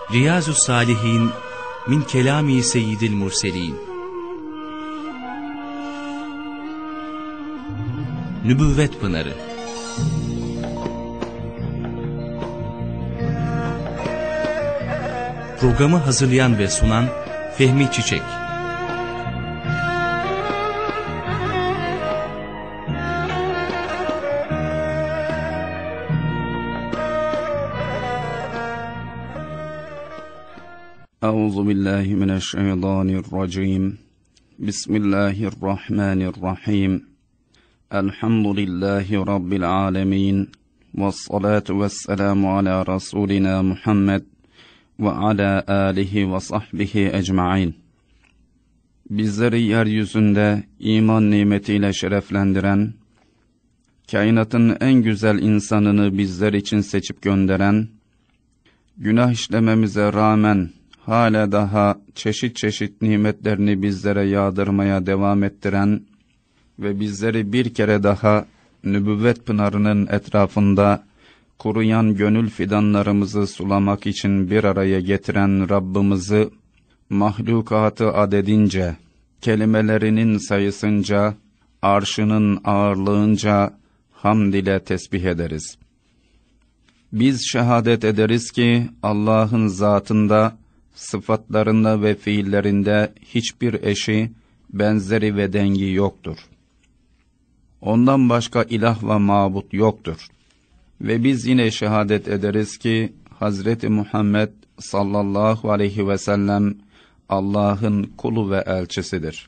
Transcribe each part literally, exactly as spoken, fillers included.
Riyazu Salihin min kelami seyyidil murselin. Nübüvvet Pınarı. Programı hazırlayan ve sunan Fehmi Çiçek. Euzu billahi mineşşeytanirracim. Bismillahirrahmanirrahim. Elhamdülillahi rabbil alamin. Vessalatu vesselamu ala rasulina Muhammed ve ala alihi ve sahbihi ecmaîn. Bizleri yeryüzünde iman nimetiyle şereflendiren, kainatın en güzel insanını bizler için seçip gönderen, günah işlememize rağmen hala daha çeşit çeşit nimetlerini bizlere yağdırmaya devam ettiren ve bizleri bir kere daha nübüvvet pınarının etrafında kuruyan gönül fidanlarımızı sulamak için bir araya getiren Rabbimizi, mahlukatı adedince, kelimelerinin sayısınca, arşının ağırlığınca hamd ile tesbih ederiz. Biz şehadet ederiz ki Allah'ın zatında, sıfatlarında ve fiillerinde hiçbir eşi, benzeri ve dengi yoktur. Ondan başka ilah ve mabut yoktur. Ve biz yine şehadet ederiz ki Hazreti Muhammed sallallahu aleyhi ve sellem Allah'ın kulu ve elçisidir.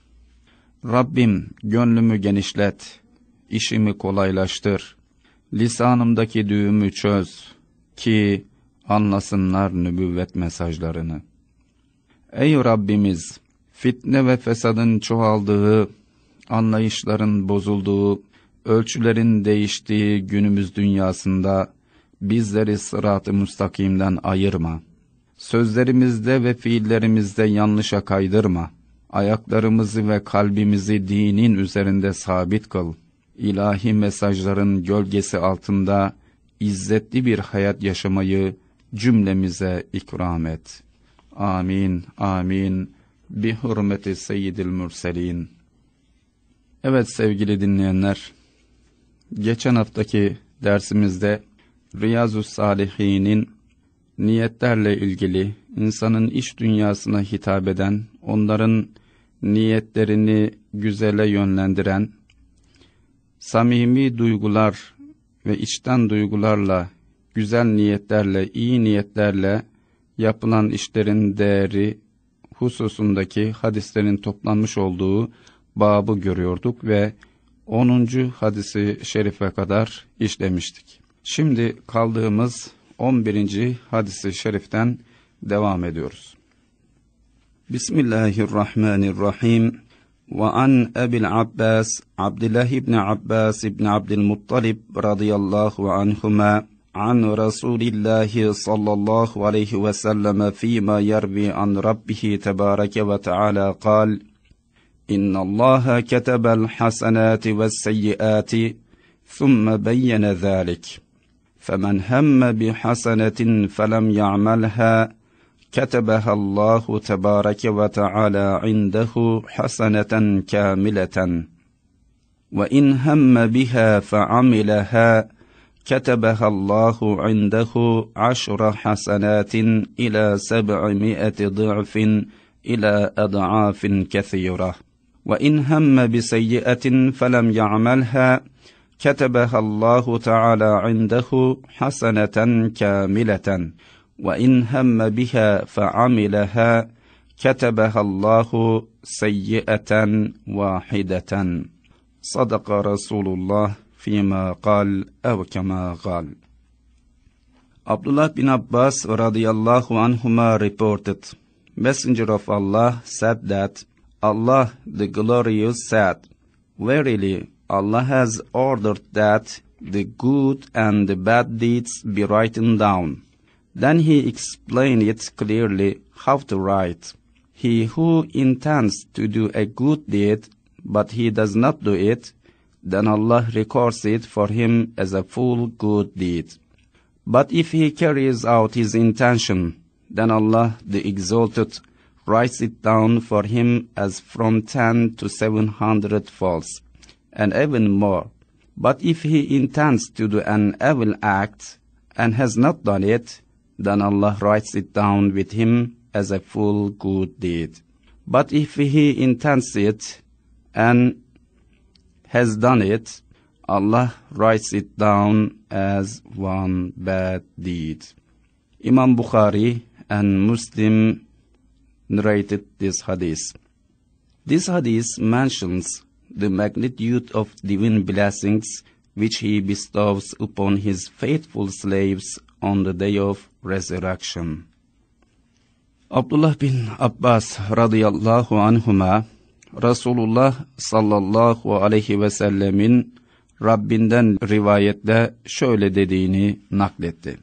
Rabbim gönlümü genişlet, işimi kolaylaştır, lisanımdaki düğümü çöz ki anlasınlar nübüvvet mesajlarını. Ey Rabbimiz, fitne ve fesadın çoğaldığı, anlayışların bozulduğu, ölçülerin değiştiği günümüz dünyasında bizleri sırat-ı müstakimden ayırma. Sözlerimizde ve fiillerimizde yanlışa kaydırma. Ayaklarımızı ve kalbimizi dinin üzerinde sabit kıl. İlahi mesajların gölgesi altında izzetli bir hayat yaşamayı cümlemize ikram et. Amin, amin. Bi hürmeti seyyidil mürselin. Evet sevgili dinleyenler, geçen haftaki dersimizde Riyazu Salihin'in niyetlerle ilgili insanın iç dünyasına hitap eden, onların niyetlerini güzele yönlendiren, samimi duygular ve içten duygularla, güzel niyetlerle, iyi niyetlerle yapılan işlerin değeri hususundaki hadislerin toplanmış olduğu babı görüyorduk ve onuncu hadisi şerife kadar işlemiştik. Şimdi kaldığımız on birinci hadisi şeriften devam ediyoruz. Bismillahirrahmanirrahim. Ve an Ebil Abbas, Abdullah ibn Abbas ibn Abdülmuttalib radıyallahu anhuma, an Resulillahi sallallahu aleyhi ve sellem fîmâ yervi an Rabbihi tebâreke ve teâlâ kal, İnna Allaha ketebel hasenâti ve seyyiâti, thumme beyyene zâlik. Femen hemme bi hasenetin felem ya'melha, كتبها الله تبارك وتعالى عنده حسنة كاملة وإن هم بها فعملها كتبها الله عنده عشر حسنات إلى سبعمائة ضعف إلى أضعاف كثيرة وإن هم بسيئة فلم يعملها كتبها الله تعالى عنده حسنة كاملة وَاِنْ هَمَّ بِهَا فَعَمِلَهَا كَتَبَهَا اللّٰهُ سَيِّئَةً وَاحِدَةً صَدَقَ رَسُولُ اللّٰهِ فِيمَا قَالْ اَوْ كَمَا قَالْ. Abdullah bin Abbas radiyallahu anhuma reported, Messenger of Allah said that, Allah the Glorious said, Verily, Allah has ordered that the good and the bad deeds be written down. Then he explained it clearly how to write. He who intends to do a good deed, but he does not do it, then Allah records it for him as a full good deed. But if he carries out his intention, Then Allah, the Exalted, writes it down for him as from ten to seven hundred folds, and even more. But if he intends to do an evil act, and has not done it, then Allah writes it down with him as a full good deed. But if he intends it, and has done it, Allah writes it down as one bad deed. Imam Bukhari and Muslim narrated this hadith. This hadith mentions the magnitude of divine blessings which he bestows upon his faithful slaves on the day of resurrection. Abdullah bin Abbas radıyallahu anhuma, Resulullah sallallahu aleyhi ve sellemin Rabbinden rivayette şöyle dediğini nakletti.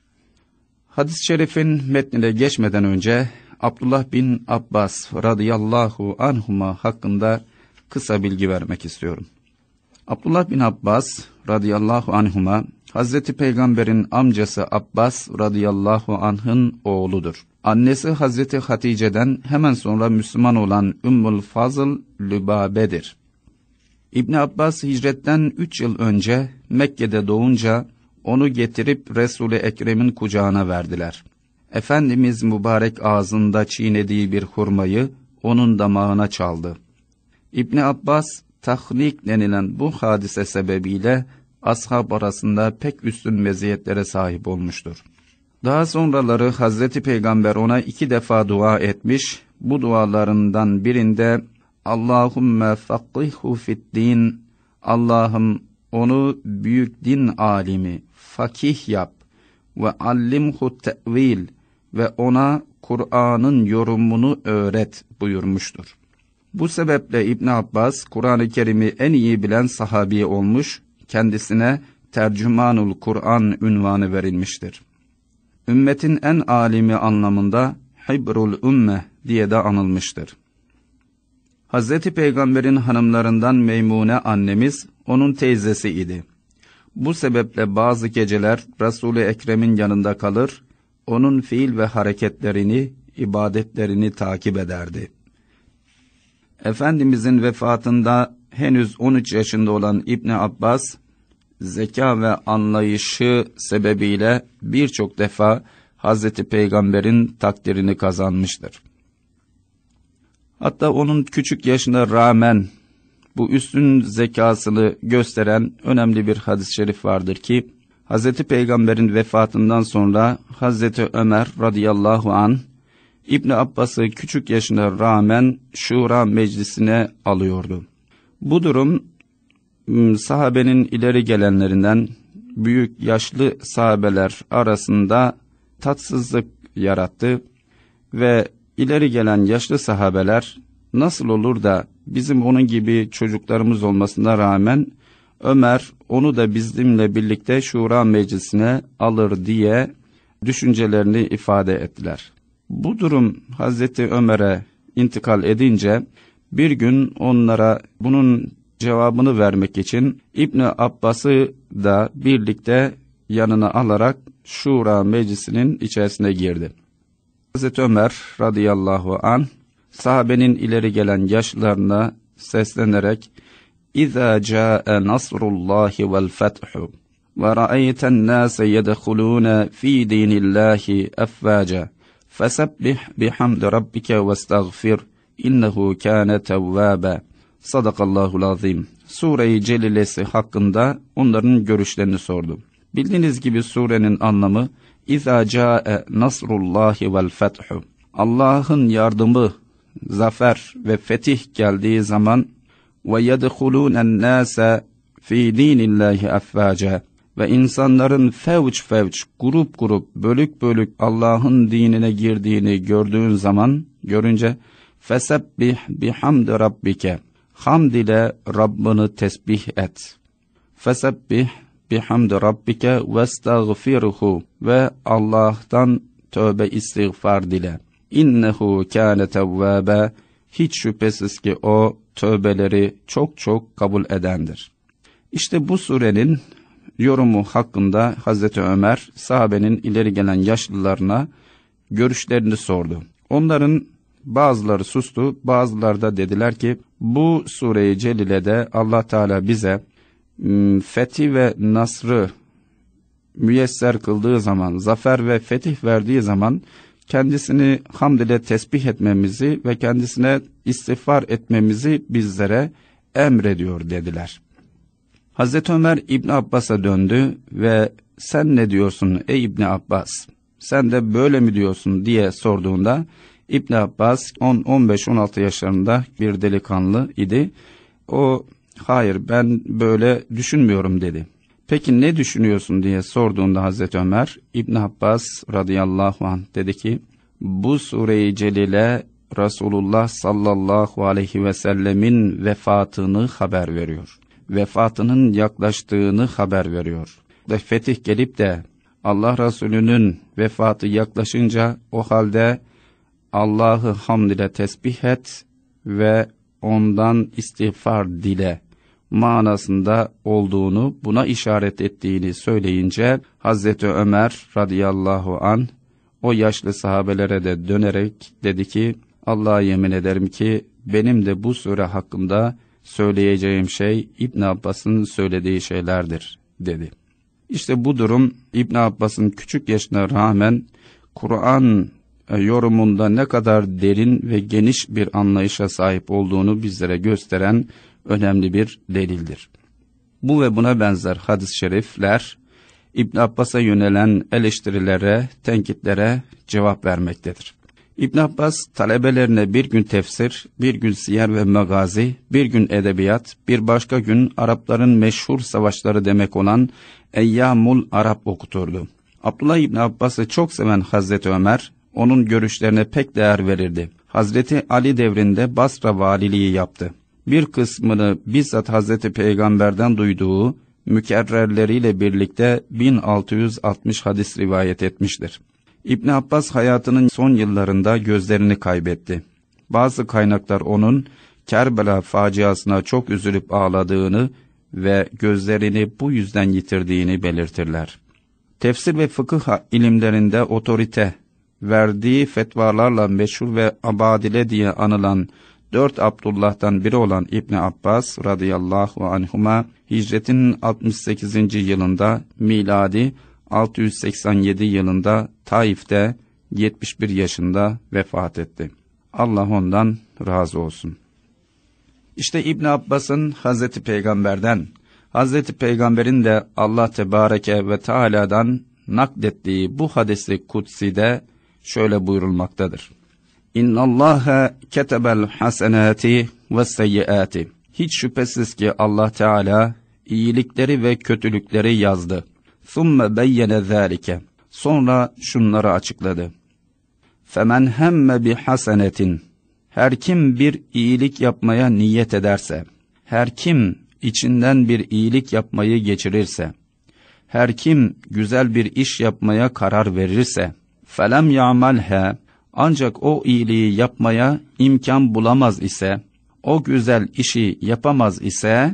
Hadis-i şerifin metnine geçmeden önce Abdullah bin Abbas radıyallahu anhuma hakkında kısa bilgi vermek istiyorum. Abdullah bin Abbas radıyallahu anhuma, Hazreti Peygamber'in amcası Abbas radıyallahu anh'ın oğludur. Annesi Hazreti Hatice'den hemen sonra Müslüman olan Ümmül Fazıl Lübabe'dir. İbn Abbas hicretten üç yıl önce Mekke'de doğunca onu getirip Resul-i Ekrem'in kucağına verdiler. Efendimiz mübarek ağzında çiğnediği bir hurmayı onun damağına çaldı. İbn Abbas, tahnik denilen bu hadise sebebiyle ashab arasında pek üstün meziyetlere sahip olmuştur. Daha sonraları Hazreti Peygamber ona iki defa dua etmiş, bu dualarından birinde Allahümme fakkihhu fiddin, Allah'ım onu büyük din alimi, fakih yap ve allimhu te'vil ve ona Kur'an'ın yorumunu öğret buyurmuştur. Bu sebeple İbn Abbas, Kur'an-ı Kerim'i en iyi bilen sahabi olmuş, kendisine Tercümanul Kur'an unvanı verilmiştir. Ümmetin en alimi anlamında Hibrul Ümmeh diye de anılmıştır. Hazreti Peygamber'in hanımlarından Meymune annemiz onun teyzesi idi. Bu sebeple bazı geceler Resul-i Ekrem'in yanında kalır, onun fiil ve hareketlerini, ibadetlerini takip ederdi. Efendimizin vefatında henüz on üç yaşında olan İbn Abbas, zeka ve anlayışı sebebiyle birçok defa Hazreti Peygamber'in takdirini kazanmıştır. Hatta onun küçük yaşına rağmen bu üstün zekasını gösteren önemli bir hadis-i şerif vardır ki, Hazreti Peygamber'in vefatından sonra Hazreti Ömer radıyallahu anh, İbn Abbas'ı küçük yaşına rağmen Şura meclisine alıyordu. Bu durum sahabenin ileri gelenlerinden büyük yaşlı sahabeler arasında tatsızlık yarattı ve ileri gelen yaşlı sahabeler nasıl olur da bizim onun gibi çocuklarımız olmasına rağmen Ömer onu da bizimle birlikte Şura meclisine alır diye düşüncelerini ifade ettiler. Bu durum Hazreti Ömer'e intikal edince bir gün onlara bunun cevabını vermek için İbn Abbas'ı da birlikte yanına alarak Şura meclisinin içerisine girdi. Hazreti Ömer radıyallahu anh sahabenin ileri gelen yaşlılarına seslenerek İzâ câe nasrullâhi vel fethu ve ra'eyten nâse yedhulûne fî dînillâhi effâca fesebbih bihamdi rabbike vestağfir innehu kâne tevvâbe. Sadakallahul azim. Sure-i Celilesi hakkında onların görüşlerini sordu. Bildiğiniz gibi surenin anlamı İzâ câe nasrullâhi vel fethu. Allah'ın yardımı, zafer ve fetih geldiği zaman ve yedhulûnen nâse fî dînillâhi effâca ve insanların fevç fevç, grup grup, bölük bölük Allah'ın dinine girdiğini gördüğün zaman, görünce fesebbih bihamdi rabbike, hamd ile Rabbini tesbih et. Fesebbih bihamdi rabbike vestağfirhu ve Allah'tan tövbe istiğfar dile. İnnehu kâne tevvâbe, hiç şüphesiz ki o tövbeleri çok çok kabul edendir. İşte bu surenin yorumu hakkında Hazreti Ömer sahabenin ileri gelen yaşlılarına görüşlerini sordu. Onların bazıları sustu, bazıları da dediler ki bu Sure-i Celile'de Allah Teala bize fethi ve nasrı müyesser kıldığı zaman, zafer ve fetih verdiği zaman kendisini hamd ile tesbih etmemizi ve kendisine istiğfar etmemizi bizlere emrediyor dediler. Hazreti Ömer İbn Abbas'a döndü ve sen ne diyorsun ey İbn Abbas? Sen de böyle mi diyorsun diye sorduğunda İbn Abbas on on beş on altı yaşlarında bir delikanlı idi. O hayır ben böyle düşünmüyorum dedi. Peki ne düşünüyorsun diye sorduğunda Hazreti Ömer İbn Abbas radıyallahu anh dedi ki bu Sure-i Celile Resulullah sallallahu aleyhi ve sellemin vefatını haber veriyor. Vefatının yaklaştığını haber veriyor. Ve fetih gelip de Allah Resulü'nün vefatı yaklaşınca o halde Allah'ı hamd ile tesbih et ve ondan istiğfar dile manasında olduğunu, buna işaret ettiğini söyleyince Hazreti Ömer radıyallahu an o yaşlı sahabelere de dönerek dedi ki Allah'a yemin ederim ki benim de bu sure hakkında söyleyeceğim şey İbn Abbas'ın söylediği şeylerdir dedi. İşte bu durum İbn Abbas'ın küçük yaşına rağmen Kur'an yorumunda ne kadar derin ve geniş bir anlayışa sahip olduğunu bizlere gösteren önemli bir delildir. Bu ve buna benzer hadis-i şerifler İbn Abbas'a yönelen eleştirilere, tenkitlere cevap vermektedir. İbn Abbas talebelerine bir gün tefsir, bir gün siyer ve magazi, bir gün edebiyat, bir başka gün Arapların meşhur savaşları demek olan Eyyamul Arap okuturdu. Abdullah İbn Abbas'ı çok seven Hazreti Ömer, onun görüşlerine pek değer verirdi. Hazreti Ali devrinde Basra valiliği yaptı. Bir kısmını bizzat Hazreti Peygamber'den duyduğu mükerrerleriyle birlikte bin altı yüz altmış hadis rivayet etmiştir. İbn Abbas hayatının son yıllarında gözlerini kaybetti. Bazı kaynaklar onun Kerbela faciasına çok üzülüp ağladığını ve gözlerini bu yüzden yitirdiğini belirtirler. Tefsir ve fıkıh ilimlerinde otorite, verdiği fetvalarla meşhur ve abadile diye anılan dört Abdullah'tan biri olan İbn Abbas radıyallahu anhuma hicretin altmış sekizinci yılında miladi altı yüz seksen yedi yılında Taif'te yetmiş bir yaşında vefat etti. Allah ondan razı olsun. İşte İbn Abbas'ın Hazreti Peygamber'den, Hazreti Peygamber'in de Allah Tebareke ve Teala'dan naklettiği bu hadis-i kutsi'de şöyle buyurulmaktadır. İnna Allaha ketebel hasenati ve seyyiati. Hiç şüphesiz ki Allah Teala iyilikleri ve kötülükleri yazdı. Thumme beyyene zâlike. Sonra şunları açıkladı. Femen hemme bi hasenetin. Her kim bir iyilik yapmaya niyet ederse, her kim içinden bir iyilik yapmayı geçirirse, her kim güzel bir iş yapmaya karar verirse, felem ya'malha, ancak o iyiliği yapmaya imkan bulamaz ise, o güzel işi yapamaz ise,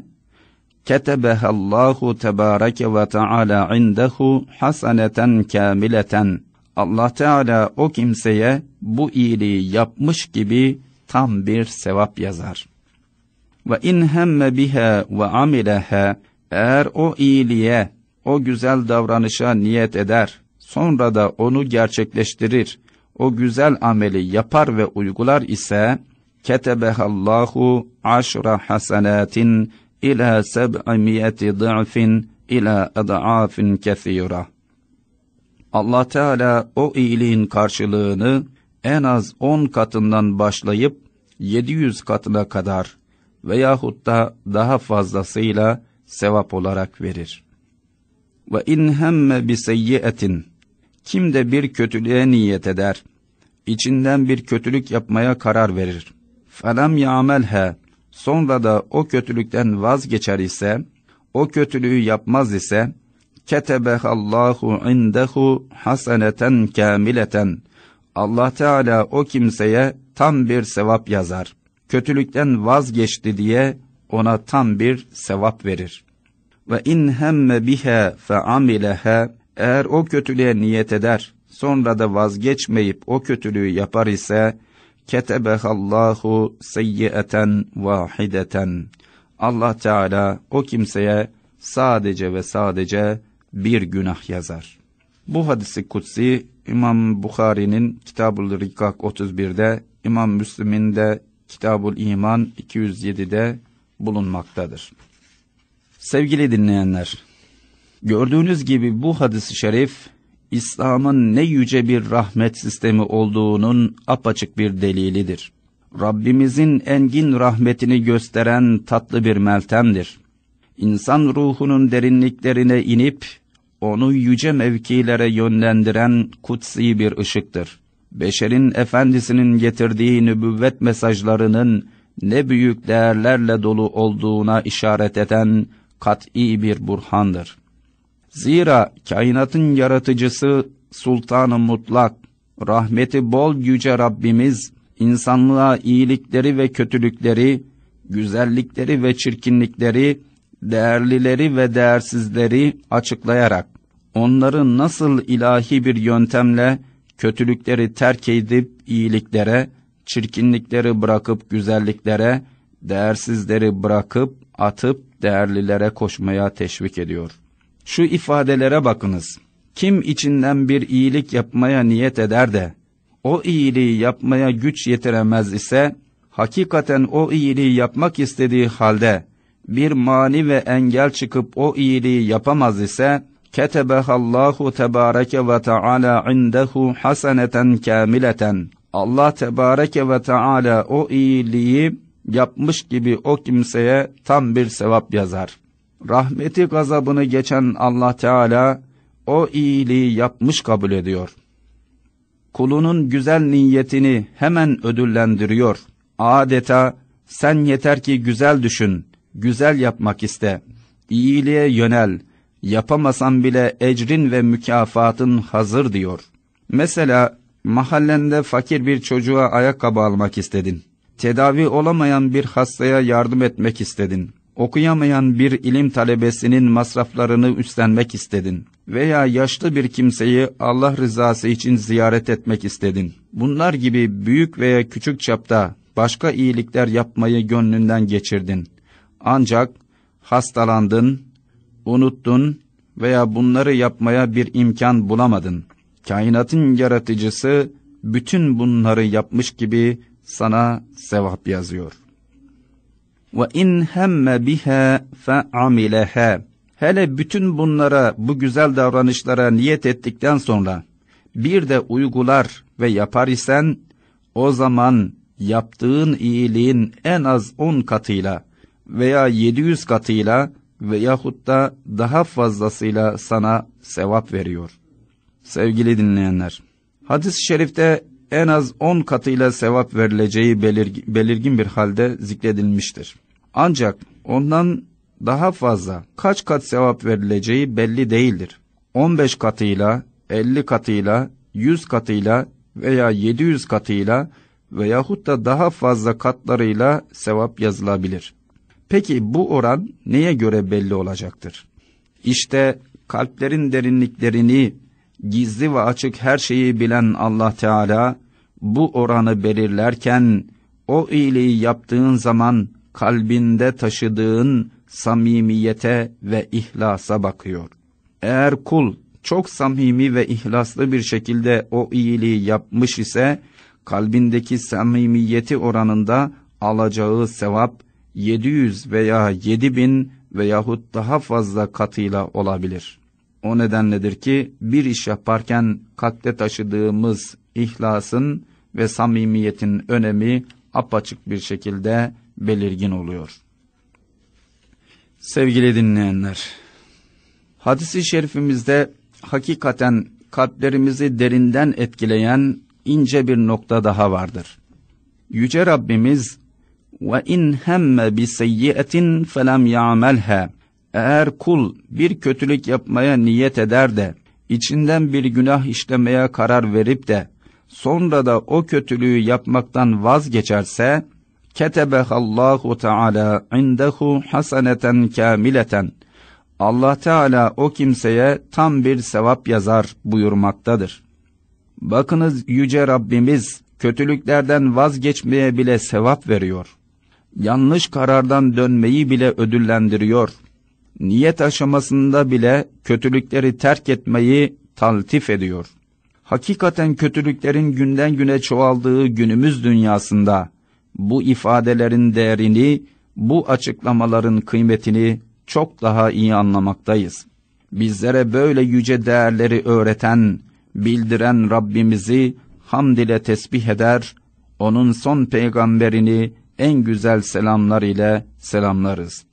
ketebehallahu tebareke ve teala indehu hasaneten kamileten. Allah Teala o kimseye bu iyiliği yapmış gibi tam bir sevap yazar. Ve in hemme biha ve amileha, eğer o iyiliğe, o güzel davranışa niyet eder, sonra da onu gerçekleştirir, o güzel ameli yapar ve uygular ise, ketebehallahu aşra hasanatin ila seb'imiyeti dı'fin ila ad'afin kethira. Allah Teala o iyiliğin karşılığını en az on katından başlayıp yedi yüz katına kadar veyahut da daha fazlasıyla sevap olarak verir. Ve in hemme bi seyyiatin, kim de bir kötülüğe niyet eder, içinden bir kötülük yapmaya karar verir. Felem ya'melha, sonra da o kötülükten vazgeçer ise, o kötülüğü yapmaz ise, ketebehallahu indehu haseneten kamileten. Allah Teala o kimseye tam bir sevap yazar. Kötülükten vazgeçti diye ona tam bir sevap verir. Ve in hemme biha fe amileha, eğer o kötülüğe niyet eder, sonra da vazgeçmeyip o kötülüğü yapar ise ketebehallahu seyyieten vahideten. Allah Teala o kimseye sadece ve sadece bir günah yazar. Bu hadisi kutsi İmam Bukhari'nin Kitab-ül Rikak otuz birde, İmam Müslim'in de Kitab-ül İman iki yüz yedide bulunmaktadır. Sevgili dinleyenler, gördüğünüz gibi bu hadis-i şerif, İslam'ın ne yüce bir rahmet sistemi olduğunun apaçık bir delilidir. Rabbimizin engin rahmetini gösteren tatlı bir meltemdir. İnsan ruhunun derinliklerine inip, onu yüce mevkilere yönlendiren kutsi bir ışıktır. Beşerin efendisinin getirdiği nübüvvet mesajlarının ne büyük değerlerle dolu olduğuna işaret eden kat'i bir burhandır. Zira kainatın yaratıcısı Sultan-ı Mutlak, rahmeti bol yüce Rabbimiz, insanlığa iyilikleri ve kötülükleri, güzellikleri ve çirkinlikleri, değerlileri ve değersizleri açıklayarak, onları nasıl ilahi bir yöntemle kötülükleri terk edip iyiliklere, çirkinlikleri bırakıp güzelliklere, değersizleri bırakıp atıp değerlilere koşmaya teşvik ediyor. Şu ifadelere bakınız. Kim içinden bir iyilik yapmaya niyet eder de, o iyiliği yapmaya güç yetiremez ise, hakikaten o iyiliği yapmak istediği halde, bir mani ve engel çıkıp o iyiliği yapamaz ise, ketebehallahu tebareke ve teala indehu haseneten kamileten. Allah tebareke ve teala o iyiliği yapmış gibi o kimseye tam bir sevap yazar. Rahmeti gazabını geçen Allah Teala o iyiliği yapmış kabul ediyor. Kulunun güzel niyetini hemen ödüllendiriyor. Adeta sen yeter ki güzel düşün, güzel yapmak iste, iyiliğe yönel, yapamasan bile ecrin ve mükafatın hazır diyor. Mesela mahallende fakir bir çocuğa ayakkabı almak istedin. Tedavi olamayan bir hastaya yardım etmek istedin. Okuyamayan bir ilim talebesinin masraflarını üstlenmek istedin. Veya yaşlı bir kimseyi Allah rızası için ziyaret etmek istedin. Bunlar gibi büyük veya küçük çapta başka iyilikler yapmayı gönlünden geçirdin. Ancak hastalandın, unuttun veya bunları yapmaya bir imkan bulamadın. Kainatın yaratıcısı bütün bunları yapmış gibi sana sevap yazıyor. Ve in hemme biha fe'amileha. Hele bütün bunlara, bu güzel davranışlara niyet ettikten sonra bir de uygular ve yapar isen, o zaman yaptığın iyiliğin en az on katıyla veya yedi yüz katıyla veyahut da daha fazlasıyla sana sevap veriyor. Sevgili dinleyenler, hadis-i şerifte en az on katıyla sevap verileceği belirgin, belirgin bir halde zikredilmiştir. Ancak ondan daha fazla kaç kat sevap verileceği belli değildir. on beş katıyla, elli katıyla, yüz katıyla veya yedi yüz katıyla veyahut da daha fazla katlarıyla sevap yazılabilir. Peki bu oran neye göre belli olacaktır? İşte kalplerin derinliklerini, gizli ve açık her şeyi bilen Allah Teala, bu oranı belirlerken, o iyiliği yaptığın zaman kalbinde taşıdığın samimiyete ve ihlasa bakıyor. Eğer kul çok samimi ve ihlaslı bir şekilde o iyiliği yapmış ise, kalbindeki samimiyeti oranında alacağı sevap yedi yüz veya yedi bin veyahut daha fazla katıyla olabilir. O nedenledir ki bir iş yaparken kalpte taşıdığımız ihlasın ve samimiyetin önemi apaçık bir şekilde belirgin oluyor. Sevgili dinleyenler, hadis-i şerifimizde hakikaten kalplerimizi derinden etkileyen ince bir nokta daha vardır. Yüce Rabbimiz ve in hemme bi seyyiatin felem ya'melha. Eğer kul bir kötülük yapmaya niyet eder de içinden bir günah işlemeye karar verip de sonra da o kötülüğü yapmaktan vazgeçerse, ketebehallahu teala indehu haseneten kamileten. Allah Teala o kimseye tam bir sevap yazar buyurmaktadır. Bakınız Yüce Rabbimiz kötülüklerden vazgeçmeye bile sevap veriyor. Yanlış karardan dönmeyi bile ödüllendiriyor. Niyet aşamasında bile kötülükleri terk etmeyi taltif ediyor. Hakikaten kötülüklerin günden güne çoğaldığı günümüz dünyasında bu ifadelerin değerini, bu açıklamaların kıymetini çok daha iyi anlamaktayız. Bizlere böyle yüce değerleri öğreten, bildiren Rabbimizi hamd ile tesbih eder, onun son peygamberini en güzel selamlar ile selamlarız.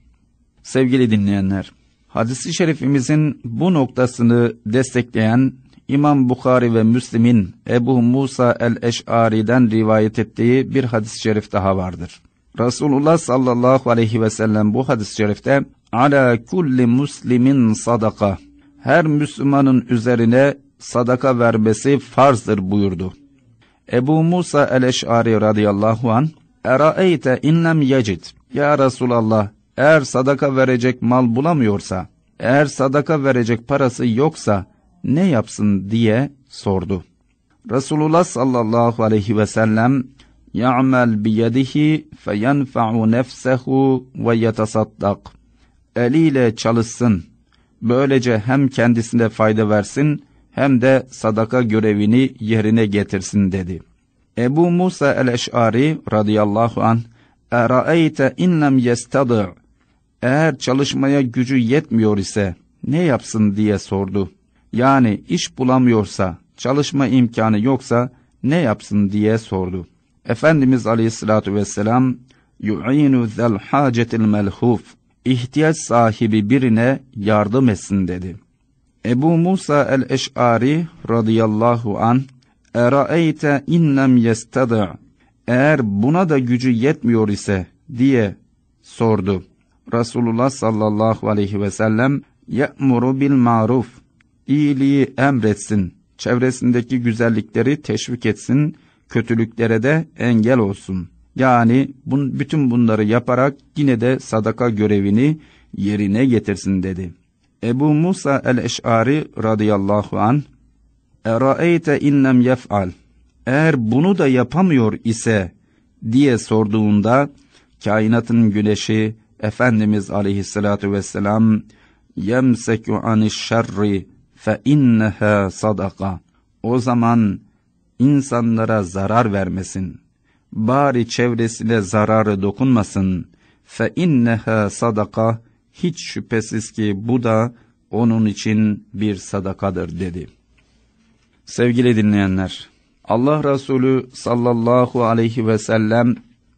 Sevgili dinleyenler, hadis-i şerifimizin bu noktasını destekleyen İmam Bukhari ve Müslim'in Ebu Musa el-Eş'ari'den rivayet ettiği bir hadis-i şerif daha vardır. Resulullah sallallahu aleyhi ve sellem bu hadis-i şerifte ala kulli muslimin sadaka, her Müslümanın üzerine sadaka vermesi farzdır buyurdu. Ebu Musa el-Eş'ari radıyallahu anh, eraeyte inlem yecid, ya Resulallah, eğer sadaka verecek mal bulamıyorsa, eğer sadaka verecek parası yoksa ne yapsın diye sordu. Resulullah sallallahu aleyhi ve sellem ya'mel biyedihi feyenfa'u nefsehu ve yetasaddak, eliyle çalışsın, böylece hem kendisine fayda versin hem de sadaka görevini yerine getirsin dedi. Ebu Musa el-Eş'ari radıyallahu anh, eraeyte inlem yestadi', eğer çalışmaya gücü yetmiyor ise ne yapsın diye sordu. Yani iş bulamıyorsa, çalışma imkanı yoksa ne yapsın diye sordu. Efendimiz aleyhissalatu vesselam, yu'inu zel hacetil melhuf, ihtiyaç sahibi birine yardım etsin dedi. Ebu Musa el-Eş'ari radıyallahu anh, eraeyte inlem yestadi', eğer buna da gücü yetmiyor ise diye sordu. Resulullah sallallahu aleyhi ve sellem ye'muru bil maruf, iyiliği emretsin, çevresindeki güzellikleri teşvik etsin, kötülüklere de engel olsun. Yani bun, bütün bunları yaparak yine de sadaka görevini yerine getirsin dedi. Ebu Musa el-Eş'ari radıyallahu anh, eraeyte inlem yef'al, eğer bunu da yapamıyor ise diye sorduğunda, kainatın güneşi Efendimiz aleyhissalatu vesselam, yemseku aniş şerri fe inneha sadaka, o zaman insanlara zarar vermesin, bari çevresine zararı dokunmasın, fe inneha sadaka, hiç şüphesiz ki bu da onun için bir sadakadır dedi. Sevgili dinleyenler, Allah Resulü sallallahu aleyhi ve sellem,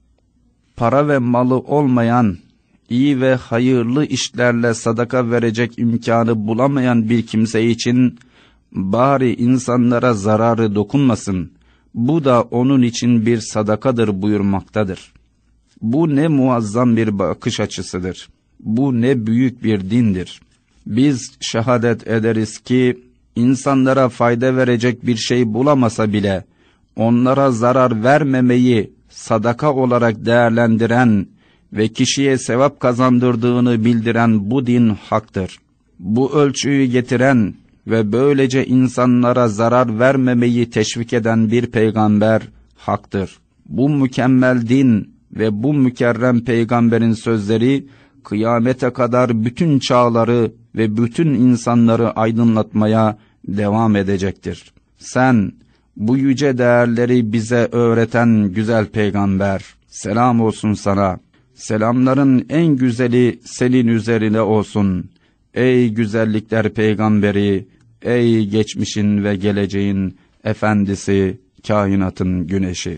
para ve malı olmayan, iyi ve hayırlı işlerle sadaka verecek imkanı bulamayan bir kimse için, bari insanlara zararı dokunmasın, bu da onun için bir sadakadır buyurmaktadır. Bu ne muazzam bir bakış açısıdır. Bu ne büyük bir dindir. Biz şehadet ederiz ki, insanlara fayda verecek bir şey bulamasa bile, onlara zarar vermemeyi sadaka olarak değerlendiren ve kişiye sevap kazandırdığını bildiren bu din haktır. Bu ölçüyü getiren ve böylece insanlara zarar vermemeyi teşvik eden bir peygamber haktır. Bu mükemmel din ve bu mükerrem peygamberin sözleri, kıyamete kadar bütün çağları ve bütün insanları aydınlatmaya devam edecektir. Sen, bu yüce değerleri bize öğreten güzel peygamber, selam olsun sana. Selamların en güzeli senin üzerine olsun. Ey güzellikler peygamberi, ey geçmişin ve geleceğin efendisi, kainatın güneşi.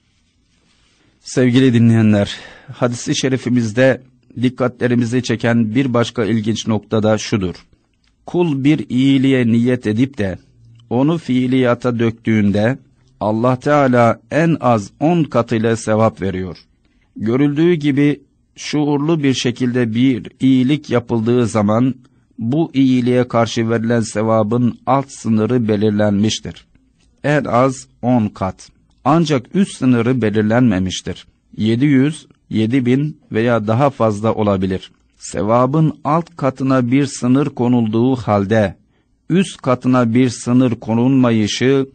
Sevgili dinleyenler, hadis-i şerifimizde dikkatlerimizi çeken bir başka ilginç nokta da şudur. Kul bir iyiliğe niyet edip de onu fiiliyata döktüğünde Allah Teala en az on katıyla sevap veriyor. Görüldüğü gibi şuurlu bir şekilde bir iyilik yapıldığı zaman bu iyiliğe karşı verilen sevabın alt sınırı belirlenmiştir. En az on kat. Ancak üst sınırı belirlenmemiştir. yedi yüz, yedi bin veya daha fazla olabilir. Sevabın alt katına bir sınır konulduğu halde üst katına bir sınır konulmayışı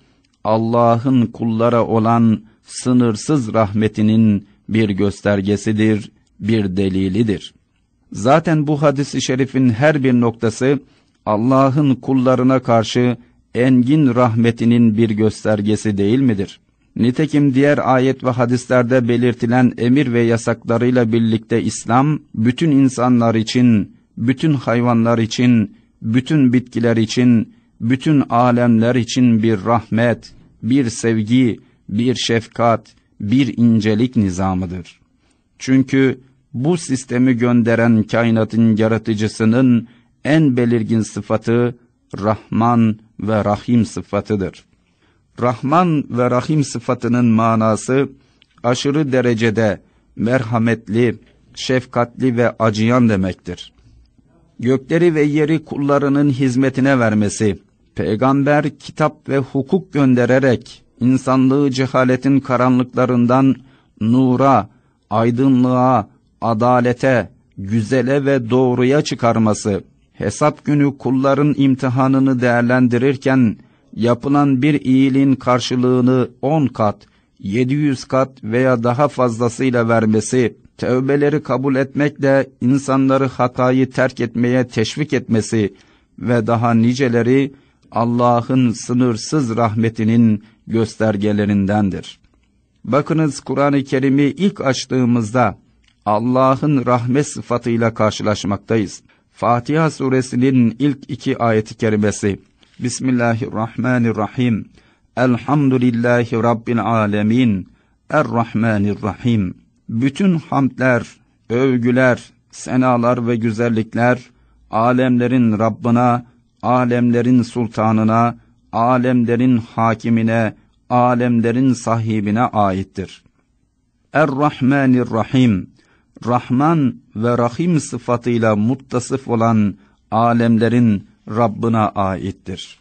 Allah'ın kullara olan sınırsız rahmetinin bir göstergesidir, bir delilidir. Zaten bu hadis-i şerifin her bir noktası Allah'ın kullarına karşı engin rahmetinin bir göstergesi değil midir? Nitekim diğer ayet ve hadislerde belirtilen emir ve yasaklarıyla birlikte İslam, bütün insanlar için, bütün hayvanlar için, bütün bitkiler için, bütün alemler için bir rahmet, bir sevgi, bir şefkat, bir incelik nizamıdır. Çünkü bu sistemi gönderen kainatın yaratıcısının en belirgin sıfatı Rahman ve Rahim sıfatıdır. Rahman ve Rahim sıfatının manası aşırı derecede merhametli, şefkatli ve acıyan demektir. Gökleri ve yeri kullarının hizmetine vermesi, peygamber, kitap ve hukuk göndererek insanlığı cehaletin karanlıklarından nura, aydınlığa, adalete, güzele ve doğruya çıkarması, hesap günü kulların imtihanını değerlendirirken yapılan bir iyiliğin karşılığını on kat, yedi yüz kat veya daha fazlasıyla vermesi, tövbeleri kabul etmekle insanları hatayı terk etmeye teşvik etmesi ve daha niceleri Allah'ın sınırsız rahmetinin göstergelerindendir. Bakınız, Kur'an-ı Kerim'i ilk açtığımızda Allah'ın rahmet sıfatıyla karşılaşmaktayız. Fatiha suresinin ilk iki ayeti kerimesi. Bismillahirrahmanirrahim. Elhamdülillahi Rabbil alemin. Errahmanirrahim. Bütün hamdler, övgüler, senalar ve güzellikler alemlerin Rabbına, alemlerin sultanına, alemlerin hakimine, alemlerin sahibine aittir. Er-Rahmanir-Rahim, Rahman ve Rahim sıfatıyla muttasıf olan alemlerin Rabbına aittir.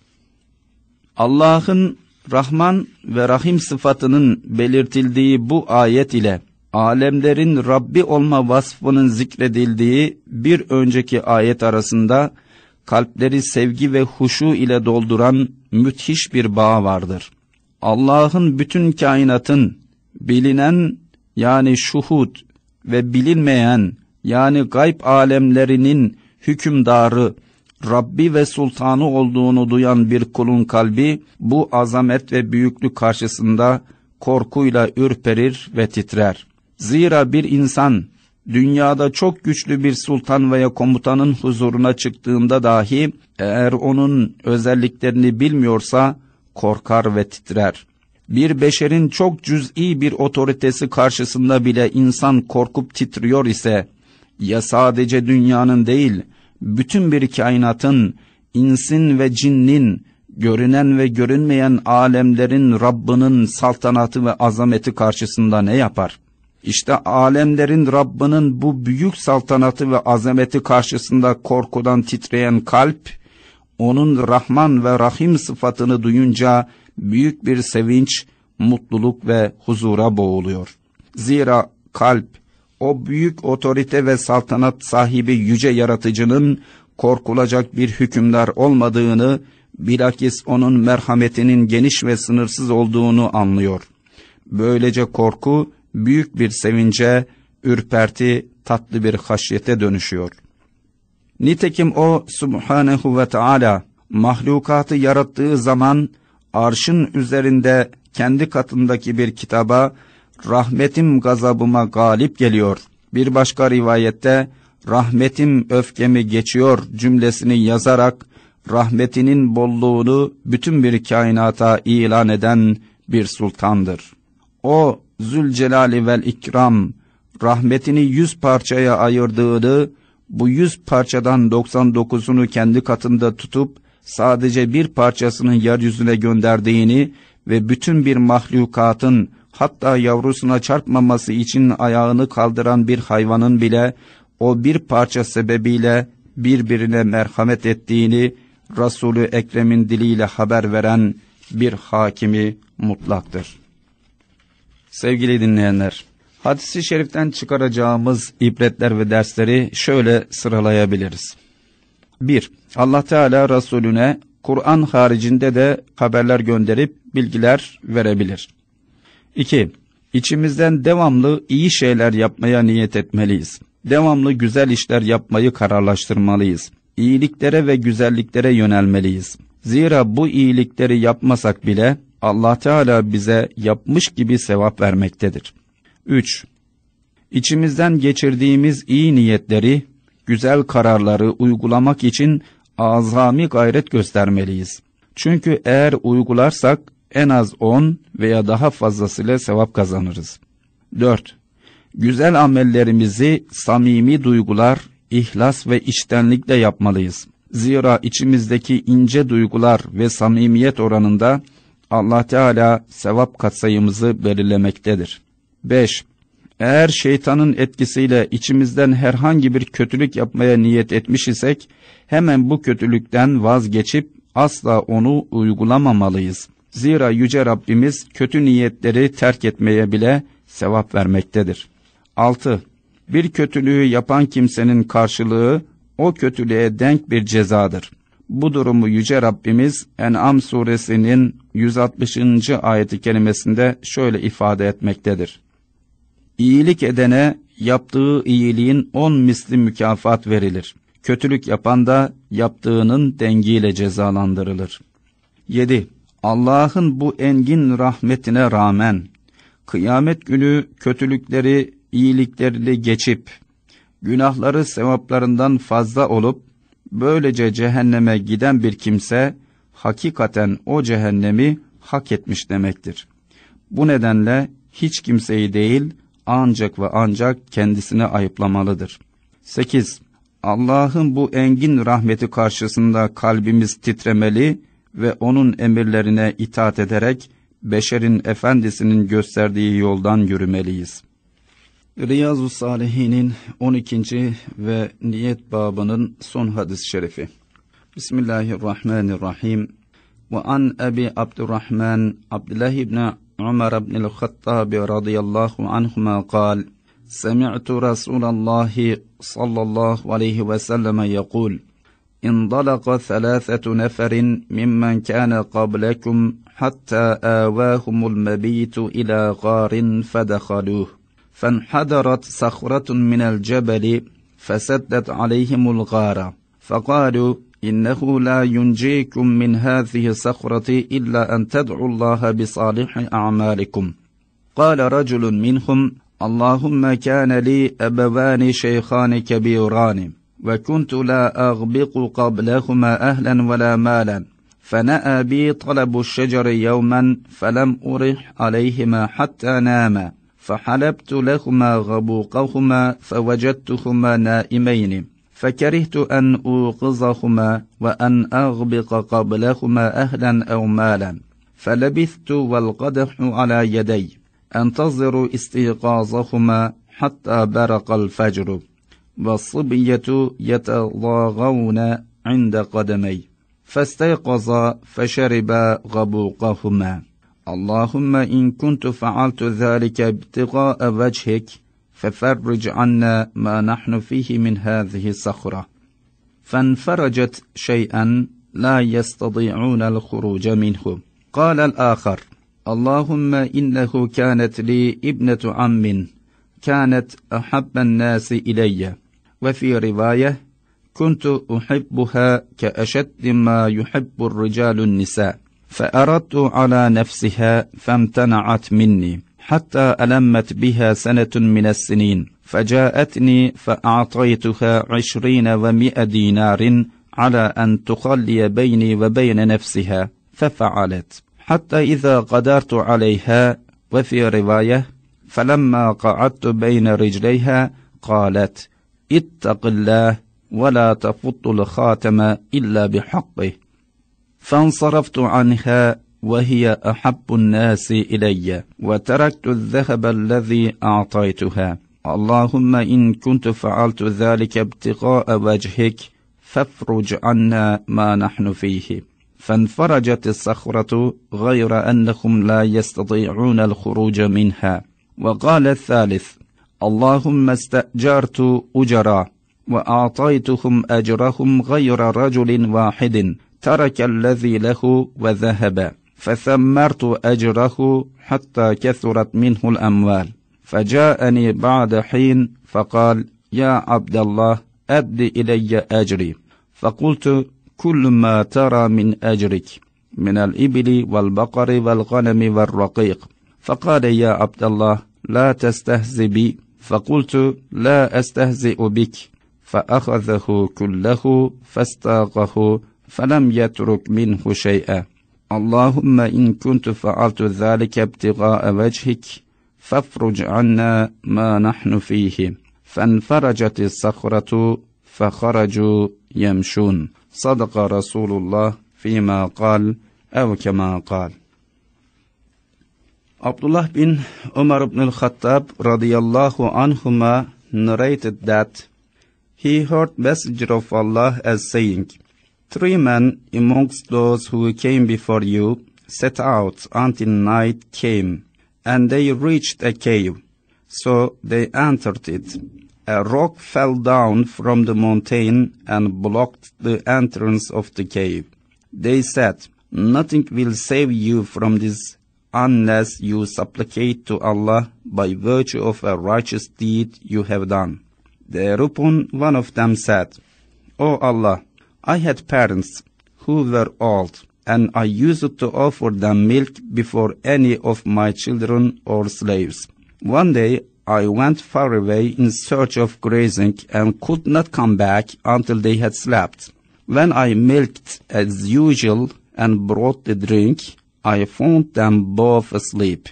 Allah'ın Rahman ve Rahim sıfatının belirtildiği bu ayet ile alemlerin Rabbi olma vasfının zikredildiği bir önceki ayet arasında kalpleri sevgi ve huşu ile dolduran müthiş bir bağ vardır. Allah'ın bütün kainatın bilinen yani şuhud ve bilinmeyen yani gayb alemlerinin hükümdarı, Rabbi ve sultanı olduğunu duyan bir kulun kalbi bu azamet ve büyüklük karşısında korkuyla ürperir ve titrer. Zira bir insan dünyada çok güçlü bir sultan veya komutanın huzuruna çıktığında dahi eğer onun özelliklerini bilmiyorsa korkar ve titrer. Bir beşerin çok cüz'i bir otoritesi karşısında bile insan korkup titriyor ise ya sadece dünyanın değil, bütün bir kainatın, insin ve cinnin, görünen ve görünmeyen alemlerin Rabbinin saltanatı ve azameti karşısında ne yapar? İşte alemlerin Rabbinin bu büyük saltanatı ve azameti karşısında korkudan titreyen kalp, onun Rahman ve Rahim sıfatını duyunca büyük bir sevinç, mutluluk ve huzura boğuluyor. Zira kalp, o büyük otorite ve saltanat sahibi yüce yaratıcının korkulacak bir hükümdar olmadığını, bilakis onun merhametinin geniş ve sınırsız olduğunu anlıyor. Böylece korku, büyük bir sevince, ürperti, tatlı bir haşyete dönüşüyor. Nitekim o Subhanehu ve Teala mahlukatı yarattığı zaman arşın üzerinde kendi katındaki bir kitaba rahmetim gazabıma galip geliyor, bir başka rivayette rahmetim öfkemi geçiyor cümlesini yazarak rahmetinin bolluğunu bütün bir kainata ilan eden bir sultandır. O Zülcelali vel İkram rahmetini yüz parçaya ayırdığını, bu yüz parçadan doksan dokuzunu kendi katında tutup sadece bir parçasının yeryüzüne gönderdiğini ve bütün bir mahlukatın hatta yavrusuna çarpmaması için ayağını kaldıran bir hayvanın bile o bir parça sebebiyle birbirine merhamet ettiğini Resulü Ekrem'in diliyle haber veren bir hakimi mutlaktır. Sevgili dinleyenler, hadis-i şeriften çıkaracağımız ibretler ve dersleri şöyle sıralayabiliriz. bir. Allah Teala Resulüne Kur'an haricinde de haberler gönderip bilgiler verebilir. iki. İçimizden devamlı iyi şeyler yapmaya niyet etmeliyiz. Devamlı güzel işler yapmayı kararlaştırmalıyız. İyiliklere ve güzelliklere yönelmeliyiz. Zira bu iyilikleri yapmasak bile Allah Teala bize yapmış gibi sevap vermektedir. üç. İçimizden geçirdiğimiz iyi niyetleri, güzel kararları uygulamak için azami gayret göstermeliyiz. Çünkü eğer uygularsak en az on veya daha fazlasıyla sevap kazanırız. dört. Güzel amellerimizi samimi duygular, ihlas ve içtenlikle yapmalıyız. Zira içimizdeki ince duygular ve samimiyet oranında Allah Teala sevap katsayımızı belirlemektedir. beş. Eğer şeytanın etkisiyle içimizden herhangi bir kötülük yapmaya niyet etmiş isek, hemen bu kötülükten vazgeçip asla onu uygulamamalıyız. Zira Yüce Rabbimiz kötü niyetleri terk etmeye bile sevap vermektedir. altı. Bir kötülüğü yapan kimsenin karşılığı o kötülüğe denk bir cezadır. Bu durumu Yüce Rabbimiz En'am suresinin yüz altmışıncı ayeti kerimesinde şöyle ifade etmektedir. İyilik edene yaptığı iyiliğin on misli mükafat verilir. Kötülük yapan da yaptığının dengiyle cezalandırılır. yedi. Allah'ın bu engin rahmetine rağmen kıyamet günü kötülükleri iyiliklerini geçip günahları sevaplarından fazla olup böylece cehenneme giden bir kimse hakikaten o cehennemi hak etmiş demektir. Bu nedenle hiç kimseyi değil ancak ve ancak kendisine ayıplamalıdır. sekiz. Allah'ın bu engin rahmeti karşısında kalbimiz titremeli ve onun emirlerine itaat ederek beşerin efendisinin gösterdiği yoldan yürümeliyiz. Riyazu Salihin'in on ikinci ve niyet babının son hadis-i şerifi. Bismillahirrahmanirrahim. Ve an Ebi Abdurrahman Abdullah ibn Umar ibn el-Khattab radıyallahu anhuma kal: Semi'tu Rasulallahi sallallahu aleyhi ve selleme yekul: انطلق ثلاثة نفر ممن كان قبلكم حتى آواهم المبيت إلى غار فدخلوه فانحدرت صخرة من الجبل فسدت عليهم الغار فقالوا إنه لا ينجيكم من هذه الصخرة إلا أن تدعوا الله بصالح أعمالكم. قال رجل منهم: اللهم كان لي أبوان شيخان كبيران وكنت لا أغبق قبلهما أهلا ولا مالا فنأى بي طلب الشجر يوما فلم أرح عليهما حتى ناما فحلبت لهما غبوقهما فوجدتهما نائمين فكرهت أن أوقظهما وأن أغبق قبلهما أهلا أو مالا فلبثت والقدح على يدي أنتظر استيقاظهما حتى برق الفجر والصبية يتضاغون عند قدمي فاستيقظا فشربا غبوقهما. اللهم إن كنت فعلت ذلك ابتغاء وجهك ففرج عنا ما نحن فيه من هذه الصخرة. فانفرجت شيئا لا يستطيعون الخروج منه. قال الآخر: اللهم إنه كانت لي ابنة عم كانت أحب الناس إلي. وفي رواية: كنت أحبها كأشد ما يحب الرجال النساء فأردت على نفسها فامتنعت مني حتى ألمت بها سنة من السنين فجاءتني فأعطيتها عشرين ومئة دينار على أن تخلي بيني وبين نفسها ففعلت حتى إذا قدرت عليها. وفي رواية: فلما قعدت بين رجليها قالت: اتق الله ولا تفض الخاتم إلا بحقه. فانصرفت عنها وهي أحب الناس إلي وتركت الذهب الذي أعطيتها. اللهم إن كنت فعلت ذلك ابتغاء وجهك فافرج عنا ما نحن فيه. فانفرجت الصخرة غير أنهم لا يستطيعون الخروج منها. وقال الثالث: اللهم استأجرت أجرا وأعطيتهم أجرهم غير رجل واحد ترك الذي له وذهب فثمرت أجره حتى كثرت منه الأموال فجاءني بعد حين فقال يا عبد الله أد إلي أجري فقلت كل ما ترى من أجرك من الإبل والبقر والغنم والرقيق فقال يا عبد الله لا تستهزئ بي فقلت لا أستهزئ بك فأخذه كله فاستاقه فلم يترك منه شيئا اللهم إن كنت فعلت ذلك ابتغاء وجهك فافرج عنا ما نحن فيه فانفرجت الصخرة فخرجوا يمشون صدق رسول الله فيما قال أو كما قال. Abdullah bin Umar ibn al-Khattab radiyallahu anhuma narrated that he heard Messenger of Allah as saying, three men amongst those who came before you set out until night came, and they reached a cave. So they entered it. A rock fell down from the mountain and blocked the entrance of the cave. They said, nothing will save you from this unless you supplicate to Allah by virtue of a righteous deed you have done. Thereupon one of them said, O Allah, I had parents who were old, and I used to offer them milk before any of my children or slaves. One day I went far away in search of grazing and could not come back until they had slept. When I milked as usual and brought the drink, I found them both asleep.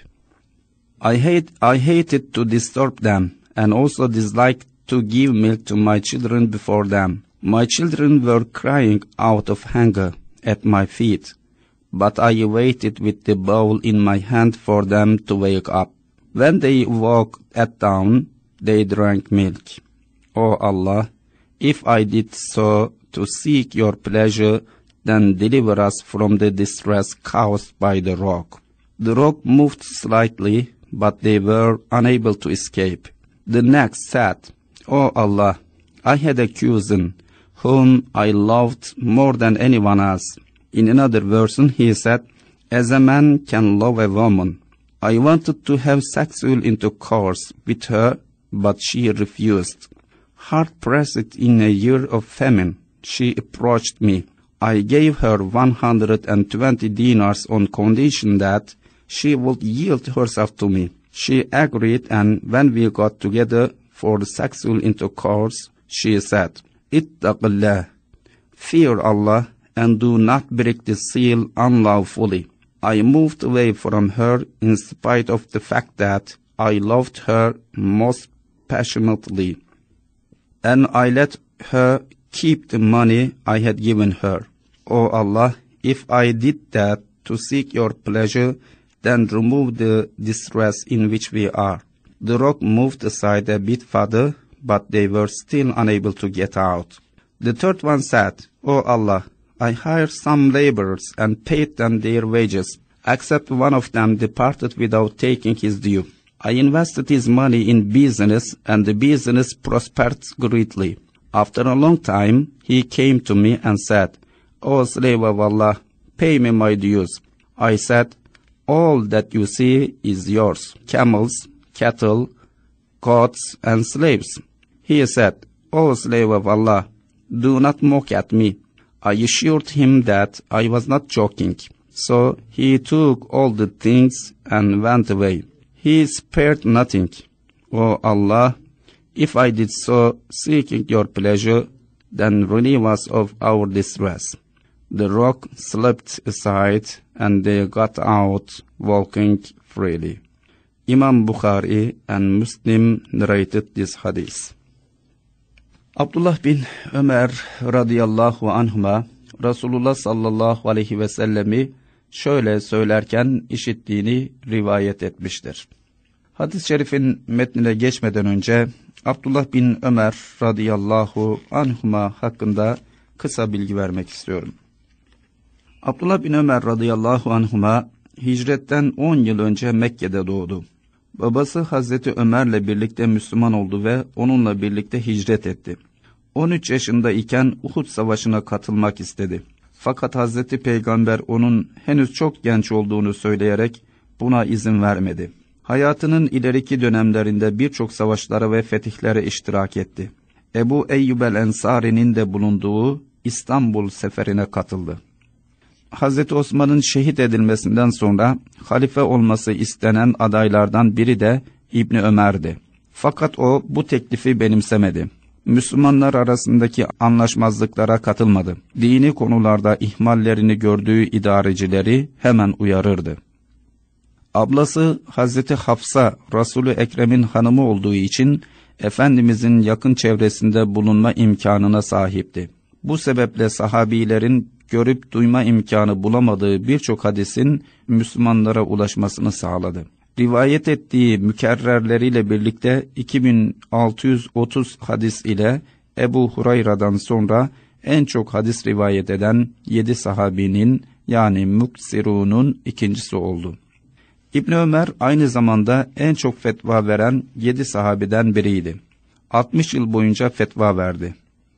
I hate, I hated to disturb them, and also disliked to give milk to my children before them. My children were crying out of hunger at my feet, but I waited with the bowl in my hand for them to wake up. When they woke at dawn, they drank milk. O Allah, if I did so to seek your pleasure, then deliver us from the distress caused by the rock. The rock moved slightly, but they were unable to escape. The next said, O Allah, I had a cousin whom I loved more than anyone else. In another version he said, as a man can love a woman. I wanted to have sexual intercourse with her, but she refused. Hard-pressed in a year of famine, she approached me. I gave her one hundred twenty dinars on condition that she would yield herself to me. She agreed, and when we got together for the sexual intercourse, she said, Ittaqillah, fear Allah, and do not break the seal unlawfully. I moved away from her in spite of the fact that I loved her most passionately, and I let her keep the money I had given her. O Allah, if I did that to seek your pleasure, then remove the distress in which we are. The rock moved aside a bit further, but they were still unable to get out. The third one said, O Allah, I hired some laborers and paid them their wages, except one of them departed without taking his due. I invested his money in business, and the business prospered greatly. After a long time, he came to me and said, O slave of Allah, pay me my dues. I said, all that you see is yours, camels, cattle, goats, and slaves. He said, O slave of Allah, do not mock at me. I assured him that I was not joking. So he took all the things and went away. He spared nothing. O Allah, if I did so seeking your pleasure, then relieve us of our distress. The rock slipped aside, and they got out walking freely. Imam Bukhari and Muslim narrated this hadith. Abdullah bin Ömer radıyallahu anhuma Resulullah sallallahu aleyhi ve sellemi şöyle söylerken işittiğini rivayet etmiştir. Hadis-i şerifin metnine geçmeden önce Abdullah bin Ömer radıyallahu anhuma hakkında kısa bilgi vermek istiyorum. Abdullah bin Ömer radıyallahu anhuma hicretten on yıl önce Mekke'de doğdu. Babası Hazreti Ömer'le birlikte Müslüman oldu ve onunla birlikte hicret etti. on üç yaşında iken Uhud Savaşı'na katılmak istedi. Fakat Hazreti Peygamber onun henüz çok genç olduğunu söyleyerek buna izin vermedi. Hayatının ileriki dönemlerinde birçok savaşlara ve fetihlere iştirak etti. Ebu Eyyub el-Ensari'nin de bulunduğu İstanbul seferine katıldı. Hazreti Osman'ın şehit edilmesinden sonra halife olması istenen adaylardan biri de İbni Ömer'di. Fakat o bu teklifi benimsemedi. Müslümanlar arasındaki anlaşmazlıklara katılmadı. Dini konularda ihmallerini gördüğü idarecileri hemen uyarırdı. Ablası Hazreti Hafsa, Resul-i Ekrem'in hanımı olduğu için Efendimizin yakın çevresinde bulunma imkanına sahipti. Bu sebeple sahabilerin görüp duyma imkanı bulamadığı birçok hadisin Müslümanlara ulaşmasını sağladı. Rivayet ettiği mükerrerleriyle birlikte iki bin altı yüz otuz hadis ile Ebu Hurayra'dan sonra en çok hadis rivayet eden yedi sahabinin yani muksirunun ikincisi oldu. İbn Ömer aynı zamanda en çok fetva veren yedi sahabeden biriydi. altmış yıl boyunca fetva verdi.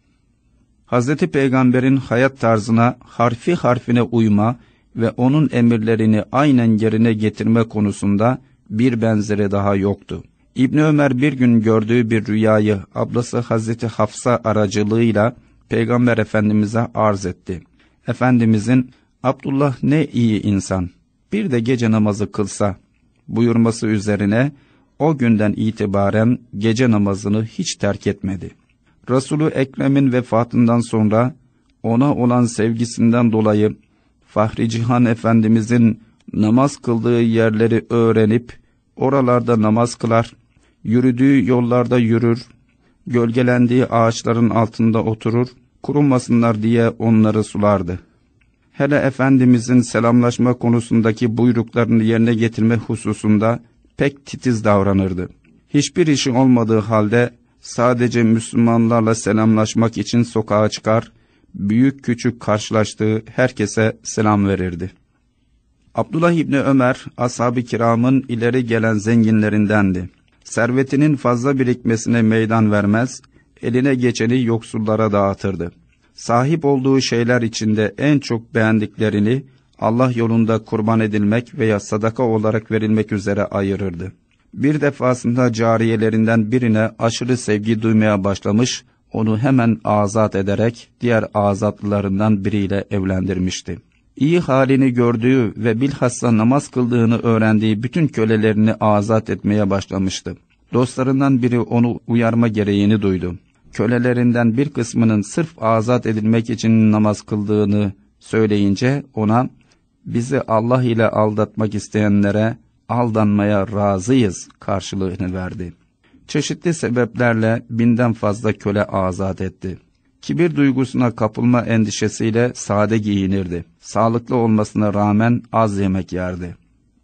Hazreti Peygamber'in hayat tarzına harfi harfine uyma ve onun emirlerini aynen yerine getirme konusunda bir benzeri daha yoktu. İbn Ömer bir gün gördüğü bir rüyayı ablası Hazreti Hafsa aracılığıyla Peygamber Efendimiz'e arz etti. Efendimizin "Abdullah ne iyi insan, bir de gece namazı kılsa" buyurması üzerine o günden itibaren gece namazını hiç terk etmedi. Resul-ü Ekrem'in vefatından sonra ona olan sevgisinden dolayı Fahri Cihan Efendimizin namaz kıldığı yerleri öğrenip oralarda namaz kılar, yürüdüğü yollarda yürür, gölgelendiği ağaçların altında oturur, kurumasınlar diye onları sulardı. Hele Efendimizin selamlaşma konusundaki buyruklarını yerine getirme hususunda pek titiz davranırdı. Hiçbir işi olmadığı halde sadece Müslümanlarla selamlaşmak için sokağa çıkar, büyük küçük karşılaştığı herkese selam verirdi. Abdullah İbni Ömer, ashab-ı kiramın ileri gelen zenginlerindendi. Servetinin fazla birikmesine meydan vermez, eline geçeni yoksullara dağıtırdı. Sahip olduğu şeyler içinde en çok beğendiklerini Allah yolunda kurban edilmek veya sadaka olarak verilmek üzere ayırırdı. Bir defasında cariyelerinden birine aşırı sevgi duymaya başlamış, onu hemen azat ederek diğer azatlılarından biriyle evlendirmişti. İyi halini gördüğü ve bilhassa namaz kıldığını öğrendiği bütün kölelerini azat etmeye başlamıştı. Dostlarından biri onu uyarma gereğini duydu. Kölelerinden bir kısmının sırf azat edilmek için namaz kıldığını söyleyince ona "Bizi Allah ile aldatmak isteyenlere aldanmaya razıyız" karşılığını verdi. Çeşitli sebeplerle binden fazla köle azat etti. Kibir duygusuna kapılma endişesiyle sade giyinirdi. Sağlıklı olmasına rağmen az yemek yerdi.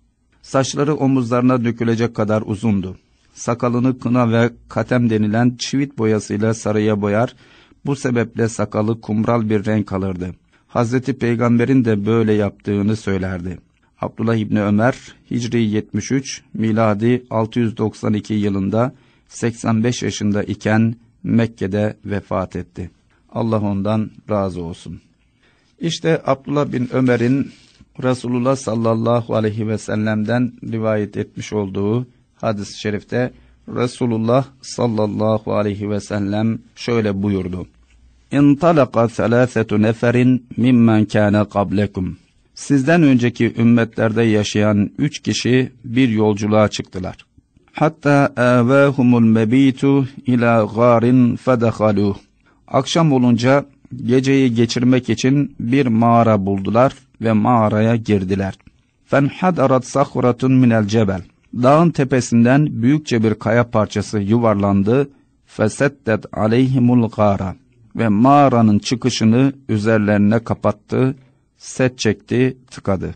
Saçları omuzlarına dökülecek kadar uzundu. Sakalını kına ve katem denilen çivit boyasıyla sarıya boyar, bu sebeple sakalı kumral bir renk alırdı. Hazreti Peygamber'in de böyle yaptığını söylerdi. Abdullah İbni Ömer, Hicri yetmiş üç, miladi altı yüz doksan iki yılında seksen beş yaşında iken Mekke'de vefat etti. Allah ondan razı olsun. İşte Abdullah bin Ömer'in Resulullah sallallahu aleyhi ve sellem'den rivayet etmiş olduğu hadis-i şerifte Resulullah sallallahu aleyhi ve sellem şöyle buyurdu. İntalaka selâsetu neferin mimmen kâne qablekum. Sizden önceki ümmetlerde yaşayan üç kişi bir yolculuğa çıktılar. Hatta âvâhumul mebitu ilâ gârin fedekhalûh. Akşam olunca geceyi geçirmek için bir mağara buldular ve mağaraya girdiler. Fenhadarat sahratun minel cebel. Dağın tepesinden büyükçe bir kaya parçası yuvarlandı. Feseddet aleyhimul gâra. Ve mağaranın çıkışını üzerlerine kapattı, set çekti, tıkadı.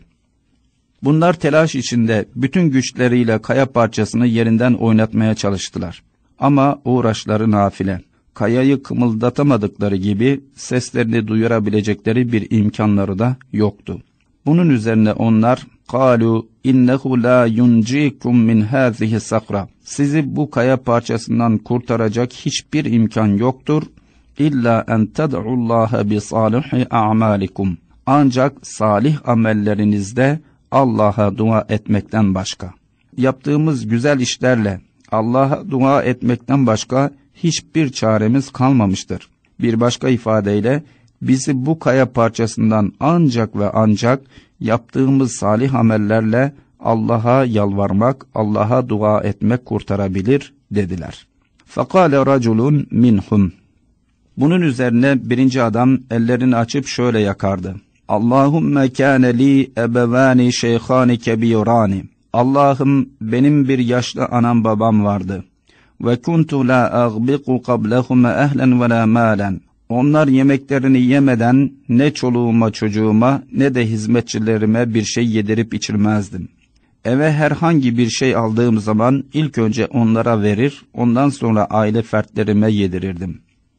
Bunlar telaş içinde bütün güçleriyle kaya parçasını yerinden oynatmaya çalıştılar. Ama uğraşları nafile. Kayayı kımıldatamadıkları gibi seslerini duyurabilecekleri bir imkanları da yoktu. Bunun üzerine onlar "Kalu innehu la yuncikum min hazihi sakra." Sizi bu kaya parçasından kurtaracak hiçbir imkan yoktur. İlla en ted'ullaha bi salihi a'malikum. Ancak salih amellerinizde Allah'a dua etmekten başka. Yaptığımız güzel işlerle Allah'a dua etmekten başka hiçbir çaremiz kalmamıştır. Bir başka ifadeyle bizi bu kaya parçasından ancak ve ancak yaptığımız salih amellerle Allah'a yalvarmak, Allah'a dua etmek kurtarabilir dediler. Fekale raculun minhum. Bunun üzerine birinci adam ellerini açıp şöyle yakardı. Allahümme kâne li ebevâni şeyhâni kebîrâni. Allah'ım benim bir yaşlı anam babam vardı. Ve kuntu la agbiqu qablahuma ehlen ve la mâlen. Onlar yemeklerini yemeden ne çoluğuma çocuğuma ne de hizmetçilerime bir şey yedirip içirmezdim. Eve herhangi bir şey aldığım zaman ilk önce onlara verir, ondan sonra aile fertlerime yedirirdim.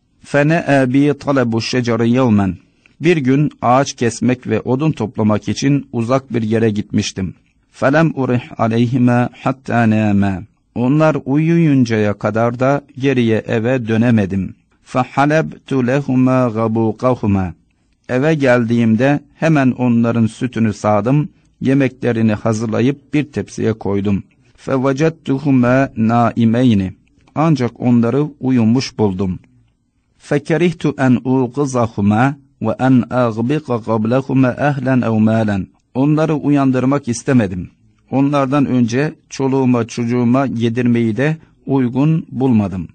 Fene bi talabu şeceri yevmen. Bir gün ağaç kesmek ve odun toplamak için uzak bir yere gitmiştim. Felem urih aleyhime hatta nâme. Onlar uyuyuncaya kadar da geriye eve dönemedim. Fehalebtu lehuma gabuqahuma. Eve geldiğimde hemen onların sütünü sağdım, yemeklerini hazırlayıp bir tepsiye koydum. Fevecettuhuma naimeyni. Ancak onları uyumuş buldum. Fekerihtu en uqizahuma ve en agbiqa qablahuma ehlen ev malen. Onları uyandırmak istemedim. Onlardan önce çoluğuma çocuğuma yedirmeyi de uygun bulmadım.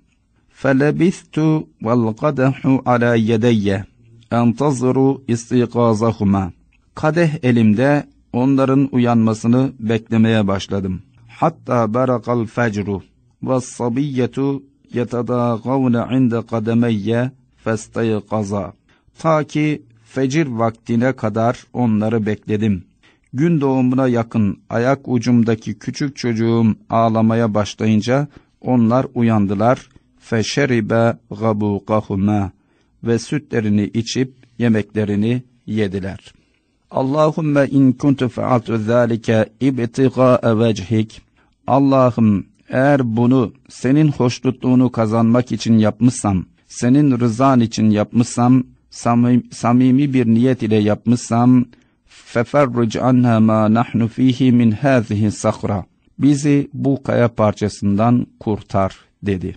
Felebistu vel qadahu ala yedeyye entazuru istiqazahuma. Kadeh elimde, onların uyanmasını beklemeye başladım. Hatta barakal fecru ve sabiyyetu yetedâgavne inde kademeyye festayqaza. Ta ki fecir vaktine kadar onları bekledim. Gün doğumuna yakın ayak ucumdaki küçük çocuğum ağlamaya başlayınca onlar uyandılar. Feşeribe gabuqahuma ve sütlerini içip yemeklerini yediler. Allahümme in kuntu fealtu zâlike ibtigâe vechik. Allah'ım eğer bunu senin hoşnutluğunu kazanmak için yapmışsam, senin rızan için yapmışsam, samimi, samimi bir niyet ile yapmışsam, feferruc anha ma nahnu fihi min hâzihi sahra. Bizi bu kaya parçasından kurtar dedi.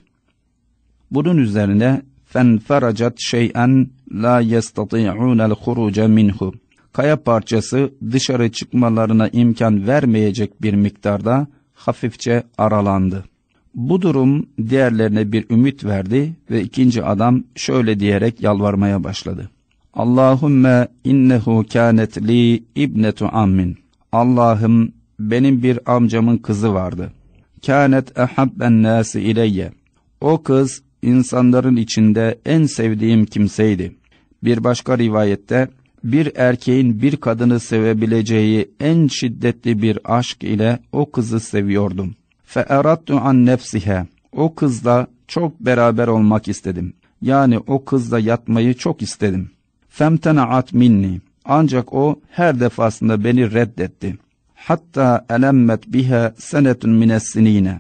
Bunun üzerine fenferacat şey'en la yestati'ûnel huruca minhu. Kaya parçası dışarı çıkmalarına imkan vermeyecek bir miktarda hafifçe aralandı. Bu durum diğerlerine bir ümit verdi ve ikinci adam şöyle diyerek yalvarmaya başladı. Allahümme innehu kânet li ibnetu ammin. Allah'ım benim bir amcamın kızı vardı. Kânet ehabben nâsi ileyye. O kız insanların içinde en sevdiğim kimseydi. Bir başka rivayette bir erkeğin bir kadını sevebileceği en şiddetli bir aşk ile o kızı seviyordum. Fe'eradtu an nefsihe. O kızla çok beraber olmak istedim. Yani o kızla yatmayı çok istedim. Femtena'at minni. Ancak o her defasında beni reddetti. Hatta elemmet biha senetun minessinine.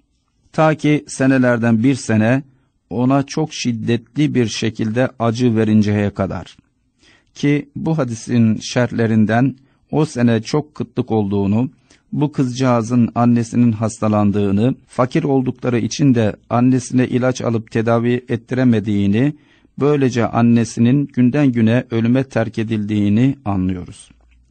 Ta ki senelerden bir sene ona çok şiddetli bir şekilde acı verinceye kadar. Ki bu hadisin şerhlerinden o sene çok kıtlık olduğunu, bu kızcağızın annesinin hastalandığını, fakir oldukları için de annesine ilaç alıp tedavi ettiremediğini, böylece annesinin günden güne ölüme terk edildiğini anlıyoruz.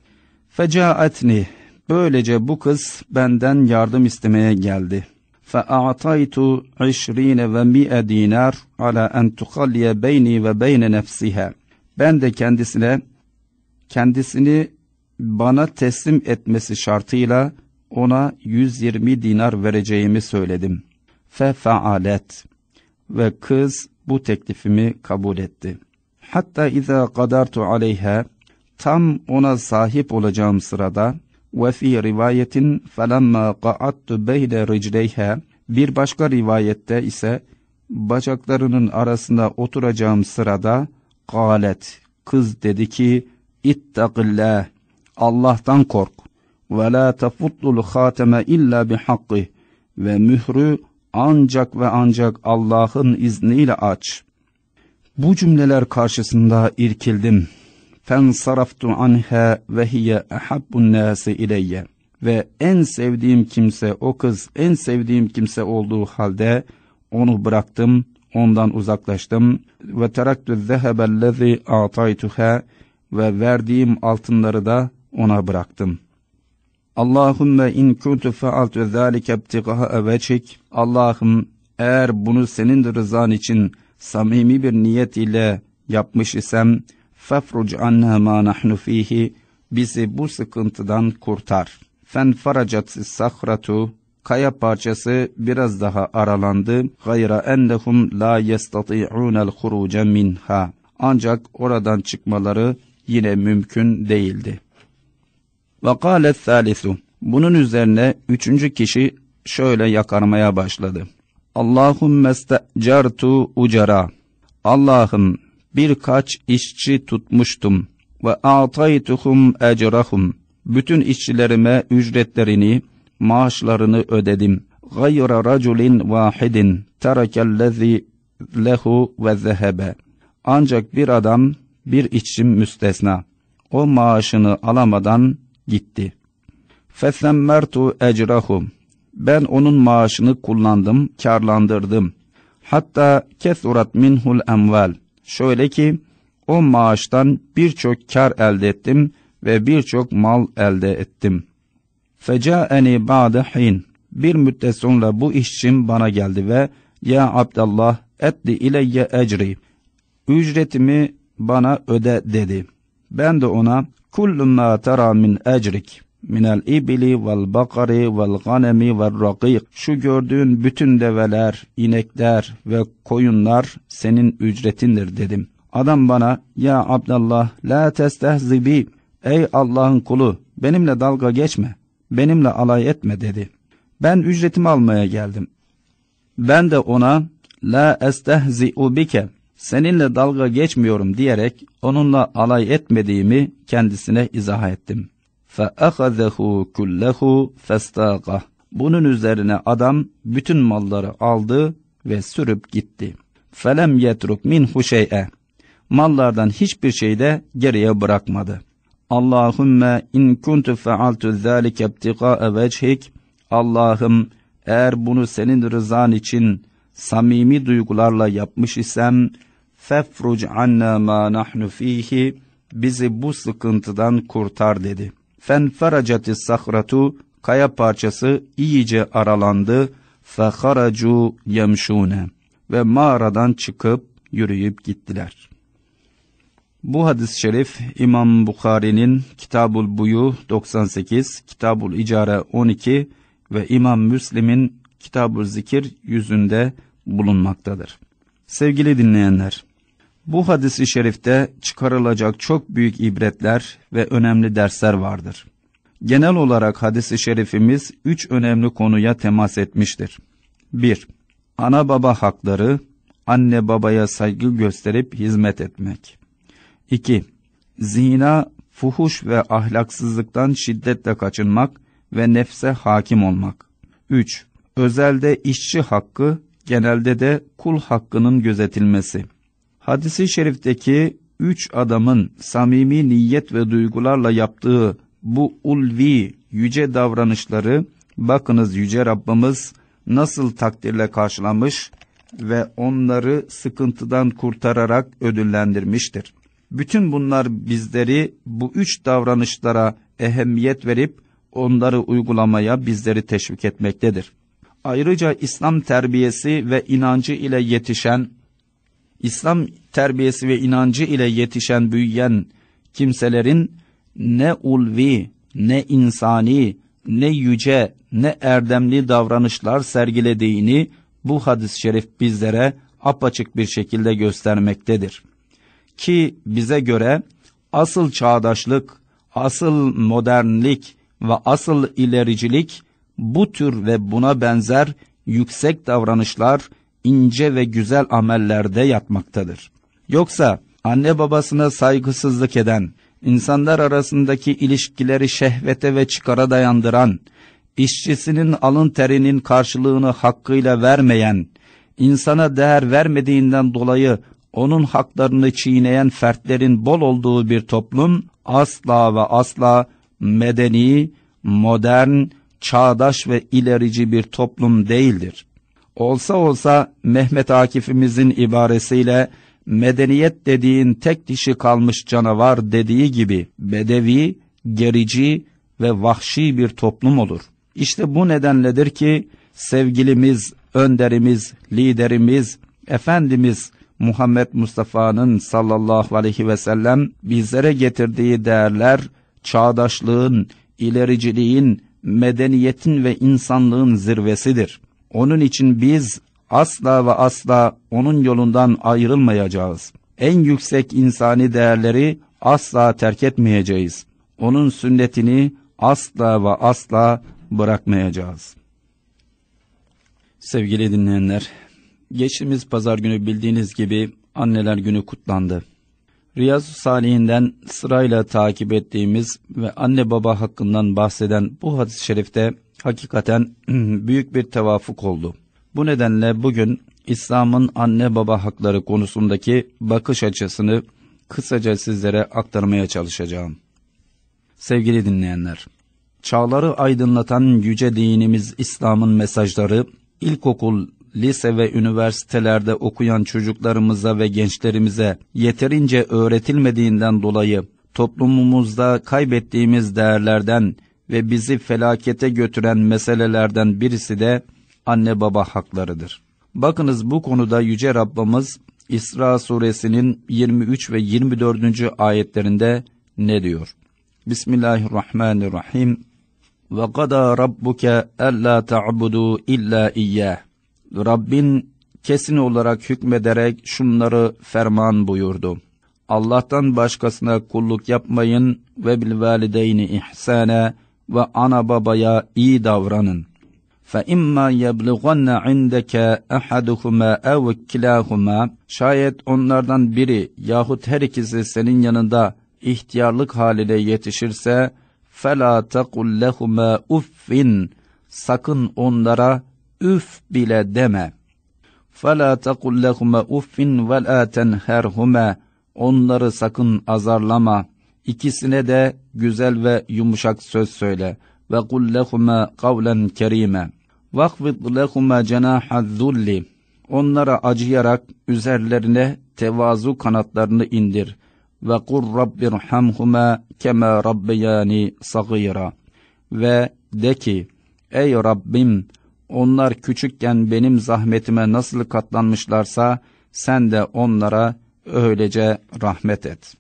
Fecaetni, böylece bu kız benden yardım istemeye geldi. Fe'a'taytu işrine ve mi'e dinar ala en tuhalliye beyni ve beyne nefsiha. Ben de kendisine, kendisini bana teslim etmesi şartıyla ona yüz yirmi dinar vereceğimi söyledim. Fefaalet. Ve kız bu teklifimi kabul etti. Hatta izâ qadartu aleyha, tam ona sahip olacağım sırada, ve fi rivayetin felemma qa'attu beyne ricleyha, bir başka rivayette ise bacaklarının arasında oturacağım sırada, qalet, kız dedi ki, İttakillah, Allah'tan kork, ve la tefuttul hateme illa bihakkih, ve mührü ancak ve ancak Allah'ın izniyle aç. Bu cümleler karşısında irkildim. fensaraftu anha ve hiye ahabbun nasi ileyye. Ve en sevdiğim kimse o kız, en sevdiğim kimse olduğu halde onu bıraktım, ondan uzaklaştım. Ve teraktu zehebellezi ataytuha, ve verdiğim altınları da ona bıraktım. Allahümme in kuntu faaltu zâlike ibtiga'a vecik. Allah'ım, eğer bunu senin rızan için samimi bir niyet ile yapmış isem, fefruc anna ma nahnu fihi, bizi bu sıkıntıdan kurtar. Fenfaracatis sahratu, kaya parçası biraz daha aralandı. Gayra ennehum la yestati'unel huruca minha, ancak oradan çıkmaları yine mümkün değildi. Ve kâlet thâlisu, bunun üzerine üçüncü kişi şöyle yakarmaya başladı. Allahümme ste'certu ucara, Allah'ım, birkaç işçi tutmuştum. Ve a'taytuhum ecrahum, bütün işçilerime ücretlerini, maaşlarını ödedim. Gayra raculin vahidin terakellezi lehu ve zehebe, ancak bir adam, bir işçim müstesna, o maaşını alamadan gitti. Fesemmertu ecrahum, ben onun maaşını kullandım, kârlandırdım. Hatta kesurat minhul emval, şöyle ki o maaştan birçok kar elde ettim ve birçok mal elde ettim. Fecaeni ba'de hin, bir müddet sonra bu işçim bana geldi ve ya Abdallah etti ileyye ecri, ücretimi bana öde dedi. Ben de ona kullu ma tera min ecrik minel ibli vel bakari vel ganemi vel rakik, şu gördüğün bütün develer, inekler ve koyunlar senin ücretindir dedim. Adam bana ya Abdallah la testehzibi, ey Allah'ın kulu, benimle dalga geçme, benimle alay etme dedi. Ben ücretimi almaya geldim. Ben de ona la estehzi'u bike, seninle dalga geçmiyorum diyerek onunla alay etmediğimi kendisine izah ettim. فَأَخَذَهُ كُلَّهُ فَاسْتَاقَهُ, bunun üzerine adam bütün malları aldı ve sürüp gitti. فَلَمْ يَتْرُكْ مِنْهُ شَيْئًا, mallardan hiçbir şey de geriye bırakmadı. Allahümme in kuntu fealtu zâlike ibtigâe vechik, Allah'ım, eğer bunu senin rızan için samimi duygularla yapmış isem, fefruc anna ma nahnu fihi, bizi bu sıkıntıdan kurtar dedi. Fenferacatis sahratu, kaya parçası iyice aralandı. Feharacu yemşune, ve mağaradan çıkıp yürüyüp gittiler. Bu hadis-i şerif İmam Bukhari'nin Kitab-ül Buyu doksan sekiz, Kitab-ül İcare on iki ve İmam Müslim'in Kitab-ül Zikir yüzünde bulunmaktadır. Sevgili dinleyenler, bu hadis-i şerifte çıkarılacak çok büyük ibretler ve önemli dersler vardır. Genel olarak hadis-i şerifimiz üç önemli konuya temas etmiştir. bir. Ana baba hakları, anne babaya saygı gösterip hizmet etmek. iki. Zina, fuhuş ve ahlaksızlıktan şiddetle kaçınmak ve nefse hakim olmak. üç. Özelde işçi hakkı, genelde de kul hakkının gözetilmesi. Hadis-i şerifteki üç adamın samimi niyet ve duygularla yaptığı bu ulvi, yüce davranışları, bakınız Yüce Rabbimiz nasıl takdirle karşılamış ve onları sıkıntıdan kurtararak ödüllendirmiştir. Bütün bunlar bizleri bu üç davranışlara ehemmiyet verip onları uygulamaya bizleri teşvik etmektedir. Ayrıca İslam terbiyesi ve inancı ile yetişen, İslam terbiyesi ve inancı ile yetişen, büyüyen kimselerin ne ulvi, ne insani, ne yüce, ne erdemli davranışlar sergilediğini bu hadis-i şerif bizlere apaçık bir şekilde göstermektedir. Ki bize göre asıl çağdaşlık, asıl modernlik ve asıl ilericilik bu tür ve buna benzer yüksek davranışlar, ince ve güzel amellerde yatmaktadır. Yoksa anne babasına saygısızlık eden, insanlar arasındaki ilişkileri şehvete ve çıkara dayandıran, işçisinin alın terinin karşılığını hakkıyla vermeyen, insana değer vermediğinden dolayı onun haklarını çiğneyen fertlerin bol olduğu bir toplum asla ve asla medeni, modern, çağdaş ve ilerici bir toplum değildir. Olsa olsa Mehmet Akif'imizin ibaresiyle medeniyet dediğin tek dişi kalmış canavar dediği gibi bedevi, gerici ve vahşi bir toplum olur. İşte bu nedenledir ki sevgilimiz, önderimiz, liderimiz, Efendimiz Muhammed Mustafa'nın sallallahu aleyhi ve sellem bizlere getirdiği değerler çağdaşlığın, ilericiliğin, medeniyetin ve insanlığın zirvesidir. Onun için biz asla ve asla onun yolundan ayrılmayacağız. En yüksek insani değerleri asla terk etmeyeceğiz. Onun sünnetini asla ve asla bırakmayacağız. Sevgili dinleyenler, geçtiğimiz pazar günü bildiğiniz gibi Anneler Günü kutlandı. Riyazu Salihinden sırayla takip ettiğimiz ve anne baba hakkından bahseden bu hadis-i şerifte hakikaten büyük bir tevafuk oldu. Bu nedenle bugün İslam'ın anne baba hakları konusundaki bakış açısını kısaca sizlere aktarmaya çalışacağım. Sevgili dinleyenler, çağları aydınlatan yüce dinimiz İslam'ın mesajları, ilkokul, lise ve üniversitelerde okuyan çocuklarımıza ve gençlerimize yeterince öğretilmediğinden dolayı toplumumuzda kaybettiğimiz değerlerden ve bizi felakete götüren meselelerden birisi de anne baba haklarıdır. Bakınız bu konuda Yüce Rabbimiz İsra suresinin yirmi üç ve yirmi dördüncü ayetlerinde ne diyor? Bismillahirrahmanirrahim. Ve qada rabbuke alla ta'budu illa iyyah. Rabbin kesin olarak hükmederek şunları ferman buyurdu. Allah'tan başkasına kulluk yapmayın ve bil valideyni ihsana ve ana babaya iyi davranın. Fe imma yeblughanna indeke ahaduhuma ev kilahuma, şayet onlardan biri yahut her ikisi senin yanında ihtiyarlık haline yetişirse fela taqul lehuma uffin, sakın onlara üf bile deme. فَلَا تَقُلْ لَهُمَا اُفٍّ وَلَا تَنْهَرْهُمَا, onları sakın azarlama. İkisine de güzel ve yumuşak söz söyle. وَقُلْ لَهُمَا قَوْلًا كَرِيمًا وَاخْفِضْ لَهُمَا جَنَاحَ الذُّلِّ, onlara acıyarak üzerlerine tevazu kanatlarını indir. وَقُلْ رَبِّ ارْحَمْهُمَا كَمَا رَبَّيَانِي صَغِيرًا, ve de ki ey Rabbim, onlar küçükken benim zahmetime nasıl katlanmışlarsa sen de onlara öylece rahmet et.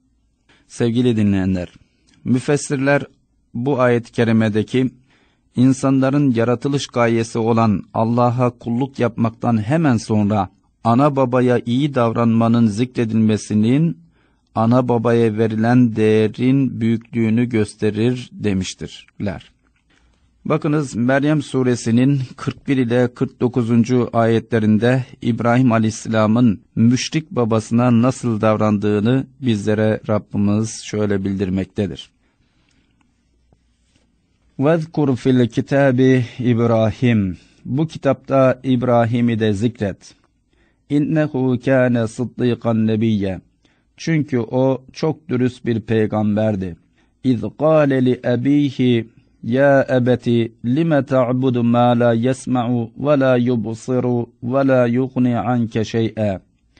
Sevgili dinleyenler, müfessirler bu ayet-i kerimedeki insanların yaratılış gayesi olan Allah'a kulluk yapmaktan hemen sonra ana babaya iyi davranmanın zikredilmesinin ana babaya verilen değerin büyüklüğünü gösterir demiştirler. Bakınız Meryem suresinin kırk bir ile kırk dokuzuncu ayetlerinde İbrahim Aleyhisselam'ın müşrik babasına nasıl davrandığını bizlere Rabbimiz şöyle bildirmektedir. وَذْكُرْ فِي الْكِتَابِ İbrahim, bu kitapta İbrahim'i de zikret. İnnehu kâne sıddîkan nebiyye, çünkü o çok dürüst bir peygamberdi. İz qâle li ebîhi ya ebeti lime ta'budu ma la yesma'u ve la yubsiru ve la yughni anke şey'e.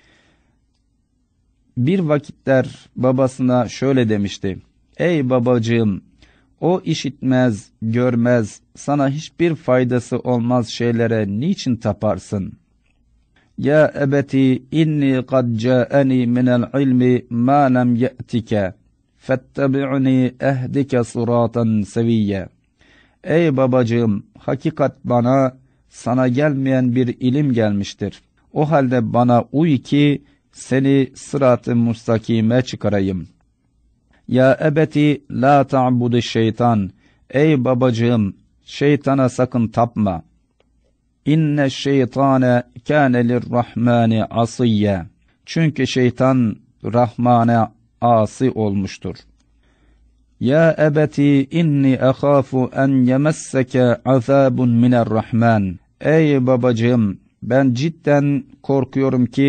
Bir vakitler babasına şöyle demişti: ey babacığım, o işitmez, görmez, sana hiçbir faydası olmaz şeylere niçin taparsın? Ya ebeti inni kad ca'ani minel ilmi ma lem ye'tike fettebi'ni ehdike sıratan seviyye. Ey babacığım, hakikat bana, sana gelmeyen bir ilim gelmiştir. O halde bana uy ki seni sırat-ı mustakime çıkarayım. Ya ebeti la ta'budu şeytan, ey babacığım, şeytana sakın tapma. İnne şeytane kâne lirrahmani asiyye, çünkü şeytan Rahman'a asi olmuştur. Ya ebeti inni ahâfu en yemesseke azâbun minerrahman. Ey babacığım, ben cidden korkuyorum ki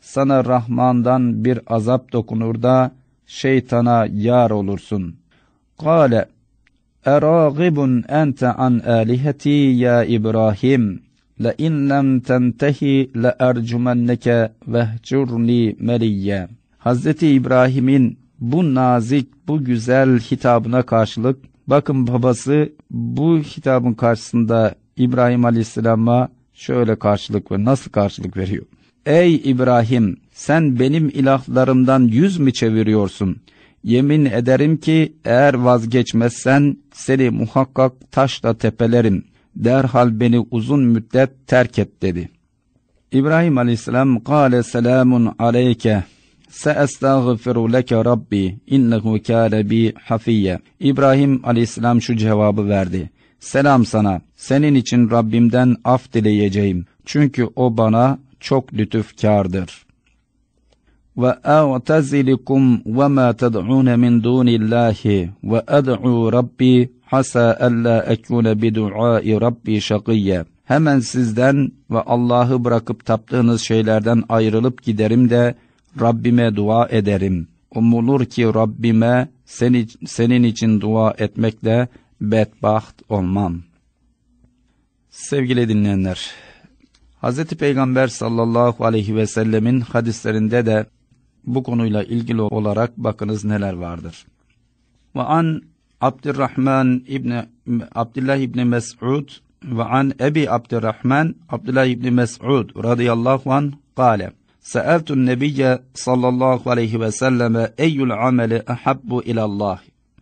sana Rahman'dan bir azap dokunur da şeytana yar olursun. Kâle erâgibun ente an âliheti ya İbrahim le in lem tentehi le ercumenneke vehcurni meliyye. Hazreti İbrahim'in bu nazik, bu güzel hitabına karşılık, bakın babası bu hitabın karşısında İbrahim Aleyhisselam'a şöyle karşılık ve nasıl karşılık veriyor? Ey İbrahim, sen benim ilahlarımdan yüz mü çeviriyorsun? Yemin ederim ki eğer vazgeçmezsen seni muhakkak taşla tepelerim. Derhal beni uzun müddet terk et dedi. İbrahim Aleyhisselam kâle selamun aleyke seestağfiru leke rabbi innehu kâne bi hafiyye. İbrahim Aleyhisselam şu cevabı verdi. Selam sana, senin için Rabbimden af dileyeceğim. Çünkü o bana çok lütufkârdır. Ve a'tazilikum ve ma ted'un min dunillahi ve ad'u rabbi hasa alla ekune bi du'ai rabbi şakiyye. Hemen sizden ve Allah'ı bırakıp taptığınız şeylerden ayrılıp giderim de Rabbime dua ederim. Umulur ki Rabbime seni, senin için dua etmekle bedbaht olmam. Sevgili dinleyenler, Hz. Peygamber sallallahu aleyhi ve sellemin hadislerinde de bu konuyla ilgili olarak bakınız neler vardır. Ve an Abdurrahman İbni Abdullah İbni Mes'ud ve an Ebi Abdurrahman Abdullah İbni Mes'ud radıyallahu anh kâle Se'eltun nebiyye sallallahu aleyhi ve selleme eyyul ameli ahabbu ilallah.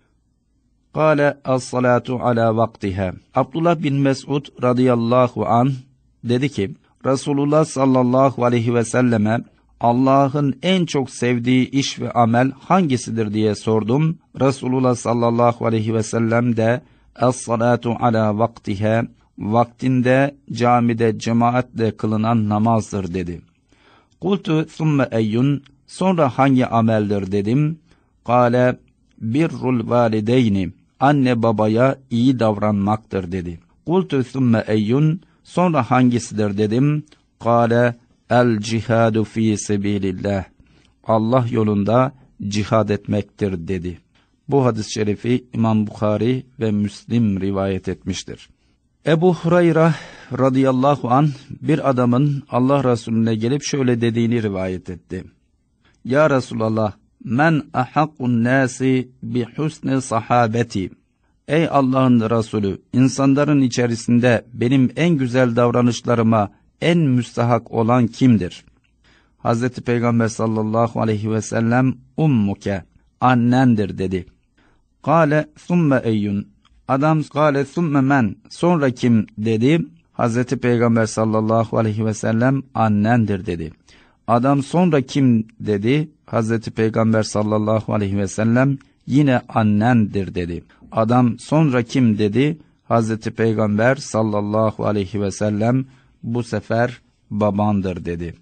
Kâle as-salatu ala vaktiha. Abdullah bin Mes'ud radıyallahu anh dedi ki, Resulullah sallallahu aleyhi ve selleme Allah'ın en çok sevdiği iş ve amel hangisidir diye sordum. Resulullah sallallahu aleyhi ve sellem de es-salatu ala vaktiha, vaktinde camide cemaatle kılınan namazdır dedi. Kultu thumme eyyun, sonra hangi ameldir dedim. Kale birrul valideyni, anne babaya iyi davranmaktır dedi. Kultu thumme eyyun, sonra hangisidir dedim. Kale el cihadu fi sebilillah, Allah yolunda cihad etmektir dedi. Bu hadis-i şerifi İmam Bukhari ve Müslim rivayet etmiştir. Ebu Hureyre radıyallahu anh bir adamın Allah Resulüne gelip şöyle dediğini rivayet etti. Ya Resulallah, men ahakkun nasi bi husni sahabeti. Ey Allah'ın Resulü, insanların içerisinde benim en güzel davranışlarıma en müstahak olan kimdir? Hazreti Peygamber sallallahu aleyhi ve sellem ummuke, annendir dedi. Kale thumme eyyun, adam kale thumme men, sonra kim dedi. Hazreti Peygamber sallallahu aleyhi ve sellem annendir dedi. Adam sonra kim dedi. Hazreti Peygamber sallallahu aleyhi ve sellem yine annendir dedi. Adam sonra kim dedi. Hazreti Peygamber sallallahu aleyhi ve sellem bu sefer babandır dedi.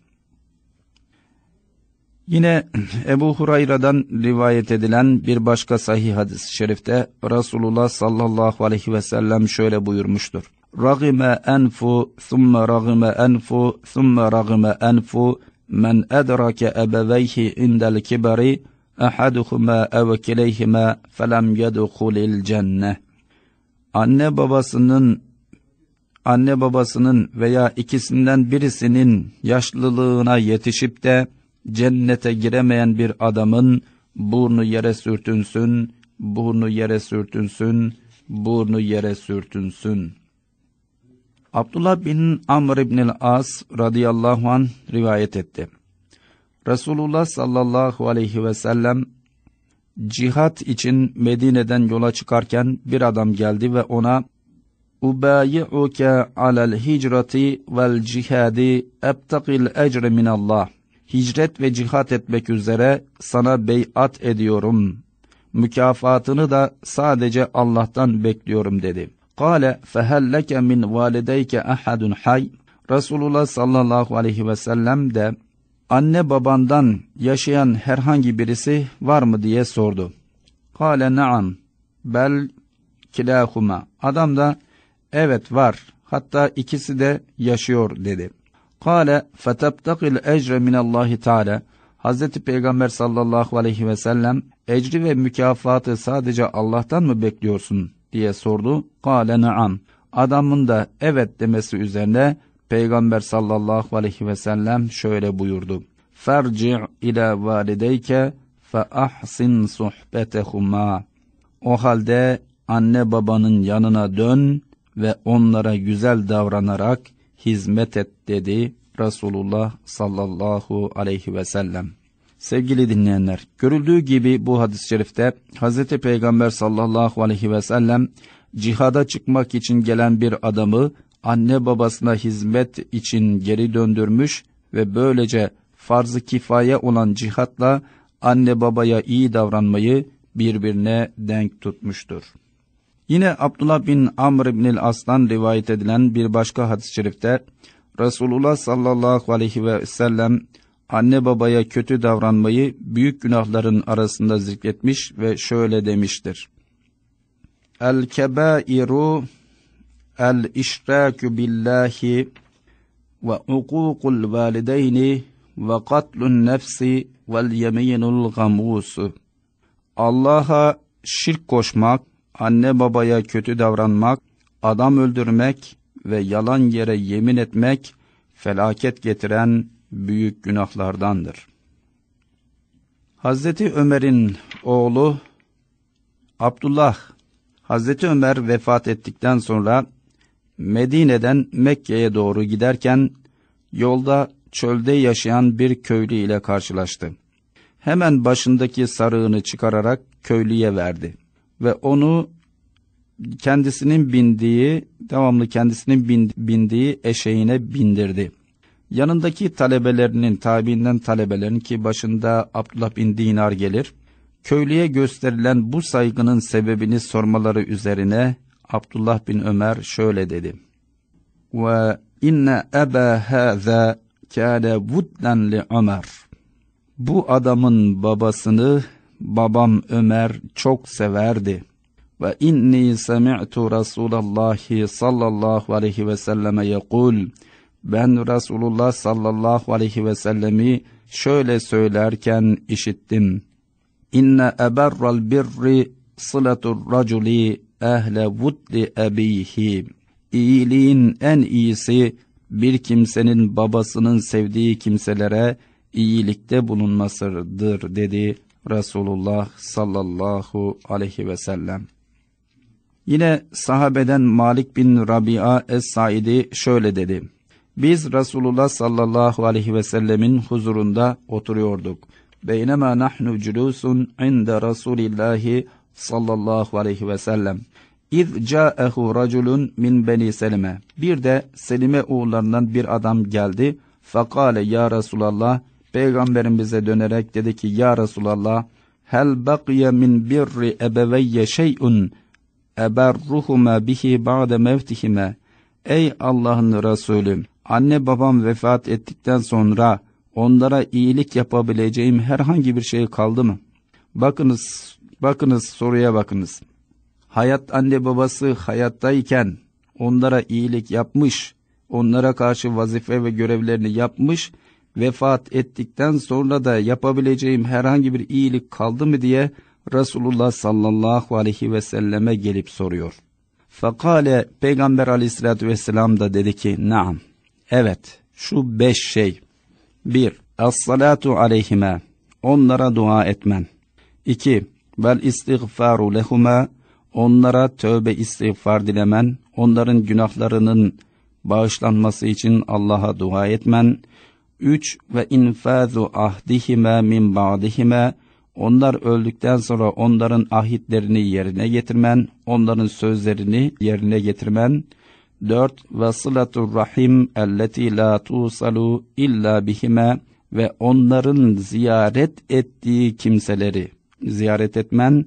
Yine Ebu Hureyre'den rivayet edilen bir başka sahih hadis-i şerifte Resulullah sallallahu aleyhi ve sellem şöyle buyurmuştur. Ragime enfu, thumme ragime enfu, thumme ragime enfu, men edrake ebeveyhi indel kibari, ahaduhuma ev kileyhima felem yedhulil cenneh. Anne babasının anne babasının veya ikisinden birisinin yaşlılığına yetişip de cennete giremeyen bir adamın burnu yere sürtünsün, burnu yere sürtünsün, burnu yere sürtünsün. Abdullah bin Amr ibn-i As radıyallahu anh rivayet etti. Resulullah sallallahu aleyhi ve sellem cihat için Medine'den yola çıkarken bir adam geldi ve ona "Ubayi'uke alel hicreti vel cihadi ebtaqil ecre minallah." Hicret ve cihat etmek üzere sana beyat ediyorum. Mükafatını da sadece Allah'tan bekliyorum dedi. Kale fehelleke min valideyke ahadun hay. Resulullah sallallahu aleyhi ve sellem de anne babandan yaşayan herhangi birisi var mı diye sordu. Kale naam bel kilahuma. Adam da evet var, hatta ikisi de yaşıyor dedi. Kâle fetebtekil ecre minallahi teâlâ. Hazreti Peygamber sallallahu aleyhi ve sellem ecri ve mükafatı sadece Allah'tan mı bekliyorsun diye sordu. Kâle naam. Adamın da evet demesi üzerine Peygamber sallallahu aleyhi ve sellem şöyle buyurdu. Ferci' ila valideyke fe ahsin sohbetehuma. O halde anne babanın yanına dön ve onlara güzel davranarak hizmet et dedi Resulullah sallallahu aleyhi ve sellem. Sevgili dinleyenler, görüldüğü gibi bu hadis-i şerifte Hazreti Peygamber sallallahu aleyhi ve sellem cihada çıkmak için gelen bir adamı anne babasına hizmet için geri döndürmüş ve böylece farz-ı kifaye olan cihatla anne babaya iyi davranmayı birbirine denk tutmuştur. Yine Abdullah bin Amr ibn-i As'tan rivayet edilen bir başka hadis-i şerifte Resulullah sallallahu aleyhi ve sellem anne babaya kötü davranmayı büyük günahların arasında zikretmiş ve şöyle demiştir. El-kebairu el-işrakü billahi ve ukukul valideyni ve katlun nefsi vel yeminul gamusu. Allah'a şirk koşmak, anne babaya kötü davranmak, adam öldürmek ve yalan yere yemin etmek felaket getiren büyük günahlardandır. Hazreti Ömer'in oğlu Abdullah, Hazreti Ömer vefat ettikten sonra Medine'den Mekke'ye doğru giderken yolda çölde yaşayan bir köylü ile karşılaştı. Hemen başındaki sarığını çıkararak köylüye verdi ve onu kendisinin bindiği, devamlı kendisinin bindiği eşeğine bindirdi. Yanındaki talebelerinin, tabiinden talebelerin ki başında Abdullah bin Dinar gelir, köylüye gösterilen bu saygının sebebini sormaları üzerine Abdullah bin Ömer şöyle dedi. Ve inne eba hâzâ kâne vudden li Ömer. Bu adamın babasını babam Ömer çok severdi. Ve inni semi'tu Rasulallahi sallallahu aleyhi ve selleme yekul. Ben Resulullah sallallahu aleyhi ve sellemi şöyle söylerken işittim. İnne eberral birri sılatur raculi ehle vudli ebihi. İyiliğin en iyisi bir kimsenin babasının sevdiği kimselere iyilikte bulunmasıdır dedi Resulullah sallallahu aleyhi ve sellem. Yine sahabeden Malik bin Rabia Es-Saidi şöyle dedi. Biz Resulullah sallallahu aleyhi ve sellemin huzurunda oturuyorduk. Beynema nahnu culusun inde Resulillahi sallallahu aleyhi ve sellem. İz ca'ehu raculun min beni Selime. Bir de Selime oğullarından bir adam geldi. Fakale ya Resulallah, Peygamberimize dönerek dedi ki ya Resulallah, hel baqiye min birri ebeveyye şey'un eberruhuma bihi ba'de mevtihime. Ey Allah'ın Resulü, anne babam vefat ettikten sonra onlara iyilik yapabileceğim herhangi bir şey kaldı mı? Bakınız, bakınız soruya bakınız. Hayat anne babası hayattayken onlara iyilik yapmış, onlara karşı vazife ve görevlerini yapmış, vefat ettikten sonra da yapabileceğim herhangi bir iyilik kaldı mı diye Resulullah sallallahu aleyhi ve selleme gelip soruyor. Fakale Peygamber aleyhissalatü vesselam da dedi ki, naam, evet, şu beş şey. Bir, as-salatu aleyhime, onlara dua etmen. İki, vel istiğfaru lehuma, onlara tövbe istiğfar dilemen, onların günahlarının bağışlanması için Allah'a dua etmen. Üç, ve infazu ahdihime min ba'dihime, onlar öldükten sonra onların ahitlerini yerine getirmen, onların sözlerini yerine getirmen. Dört, ve sılatur rahim elleti la tusalu illa bihime, ve onların ziyaret ettiği kimseleri ziyaret etmen.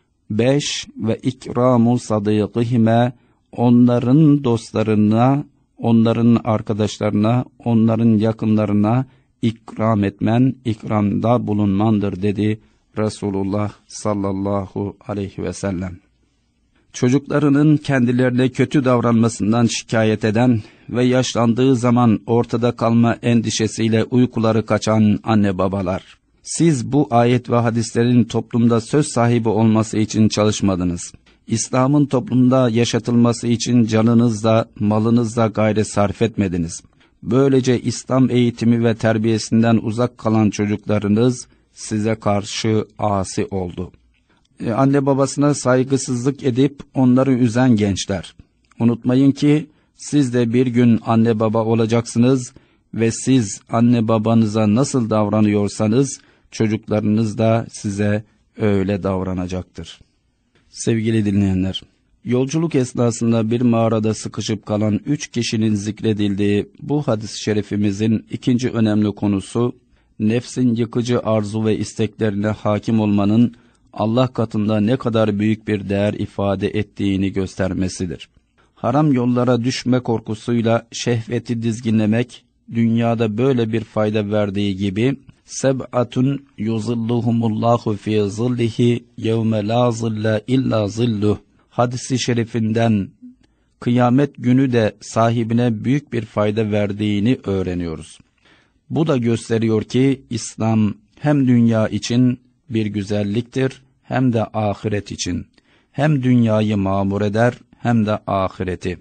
Beş, ve ikramu sadıkihime, onların dostlarına, onların arkadaşlarına, onların yakınlarına ikram etmen, ikramda bulunmandır dedi Resulullah sallallahu aleyhi ve sellem. Çocuklarının kendilerine kötü davranmasından şikayet eden ve yaşlandığı zaman ortada kalma endişesiyle uykuları kaçan anne babalar. Siz bu ayet ve hadislerin toplumda söz sahibi olması için çalışmadınız. İslam'ın toplumda yaşatılması için canınızla, malınızla gayret sarf etmediniz. Böylece İslam eğitimi ve terbiyesinden uzak kalan çocuklarınız size karşı asi oldu. Ee, anne babasına saygısızlık edip onları üzen gençler. Unutmayın ki siz de bir gün anne baba olacaksınız ve siz anne babanıza nasıl davranıyorsanız çocuklarınız da size öyle davranacaktır. Sevgili dinleyenler, yolculuk esnasında bir mağarada sıkışıp kalan üç kişinin zikredildiği bu hadis-i şerifimizin ikinci önemli konusu, nefsin yıkıcı arzu ve isteklerine hakim olmanın Allah katında ne kadar büyük bir değer ifade ettiğini göstermesidir. Haram yollara düşme korkusuyla şehveti dizginlemek, dünyada böyle bir fayda verdiği gibi, seb'atun yuzilluhumullahu fi zillihi yevme la zille illa zilluh hadisi şerifinden kıyamet günü de sahibine büyük bir fayda verdiğini öğreniyoruz. Bu da gösteriyor ki İslam hem dünya için bir güzelliktir hem de ahiret için. Hem dünyayı mamur eder hem de ahireti.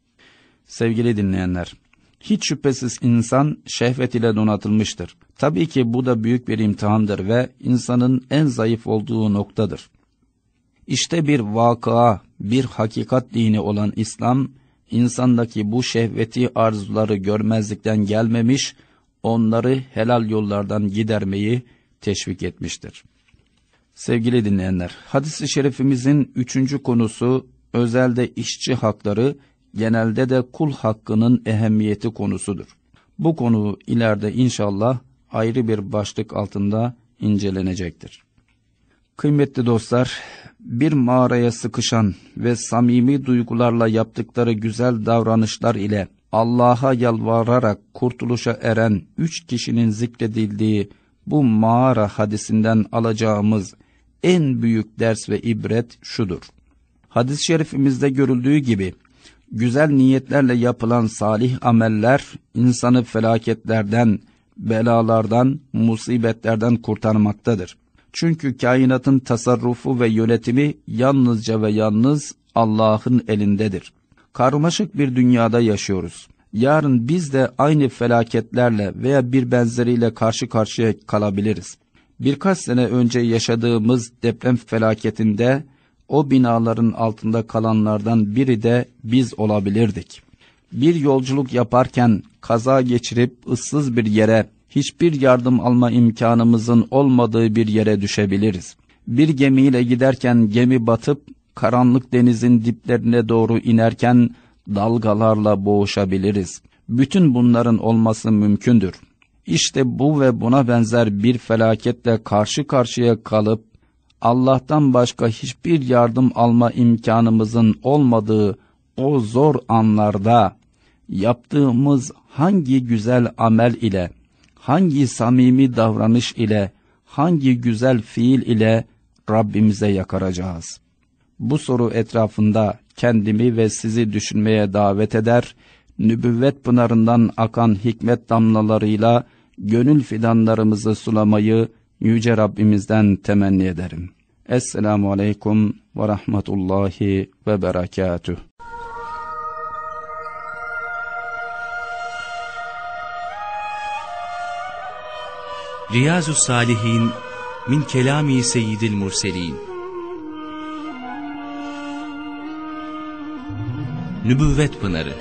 Sevgili dinleyenler, hiç şüphesiz insan şehvet ile donatılmıştır. Tabii ki bu da büyük bir imtihandır ve insanın en zayıf olduğu noktadır. İşte bir vakıa, bir hakikat dini olan İslam, insandaki bu şehveti arzuları görmezlikten gelmemiş, onları helal yollardan gidermeyi teşvik etmiştir. Sevgili dinleyenler, hadis-i şerifimizin üçüncü konusu, özelde işçi hakları, genelde de kul hakkının ehemmiyeti konusudur. Bu konu ileride inşallah ayrı bir başlık altında incelenecektir. Kıymetli dostlar, bir mağaraya sıkışan ve samimi duygularla yaptıkları güzel davranışlar ile Allah'a yalvararak kurtuluşa eren üç kişinin zikredildiği bu mağara hadisinden alacağımız en büyük ders ve ibret şudur. Hadis-i şerifimizde görüldüğü gibi, güzel niyetlerle yapılan salih ameller, insanı felaketlerden, belalardan, musibetlerden kurtarmaktadır. Çünkü kainatın tasarrufu ve yönetimi yalnızca ve yalnız Allah'ın elindedir. Karmaşık bir dünyada yaşıyoruz. Yarın biz de aynı felaketlerle veya bir benzeriyle karşı karşıya kalabiliriz. Birkaç sene önce yaşadığımız deprem felaketinde o binaların altında kalanlardan biri de biz olabilirdik. Bir yolculuk yaparken kaza geçirip ıssız bir yere, hiçbir yardım alma imkanımızın olmadığı bir yere düşebiliriz. Bir gemiyle giderken gemi batıp karanlık denizin diplerine doğru inerken dalgalarla boğuşabiliriz. Bütün bunların olması mümkündür. İşte bu ve buna benzer bir felaketle karşı karşıya kalıp Allah'tan başka hiçbir yardım alma imkanımızın olmadığı o zor anlarda yaptığımız hangi güzel amel ile, hangi samimi davranış ile, hangi güzel fiil ile Rabbimize yakaracağız? Bu soru etrafında kendimi ve sizi düşünmeye davet eder, nübüvvet pınarından akan hikmet damlalarıyla gönül fidanlarımızı sulamayı Yüce Rabbimizden temenni ederim. Esselamu Aleyküm ve Rahmetullahi ve Berekatuhu. Riyazu Salihin min kelami seyyidil murselin. Nübüvvet Pınarı.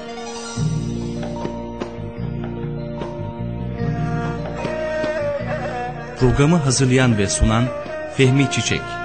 Programı hazırlayan ve sunan Fehmi Çiçek.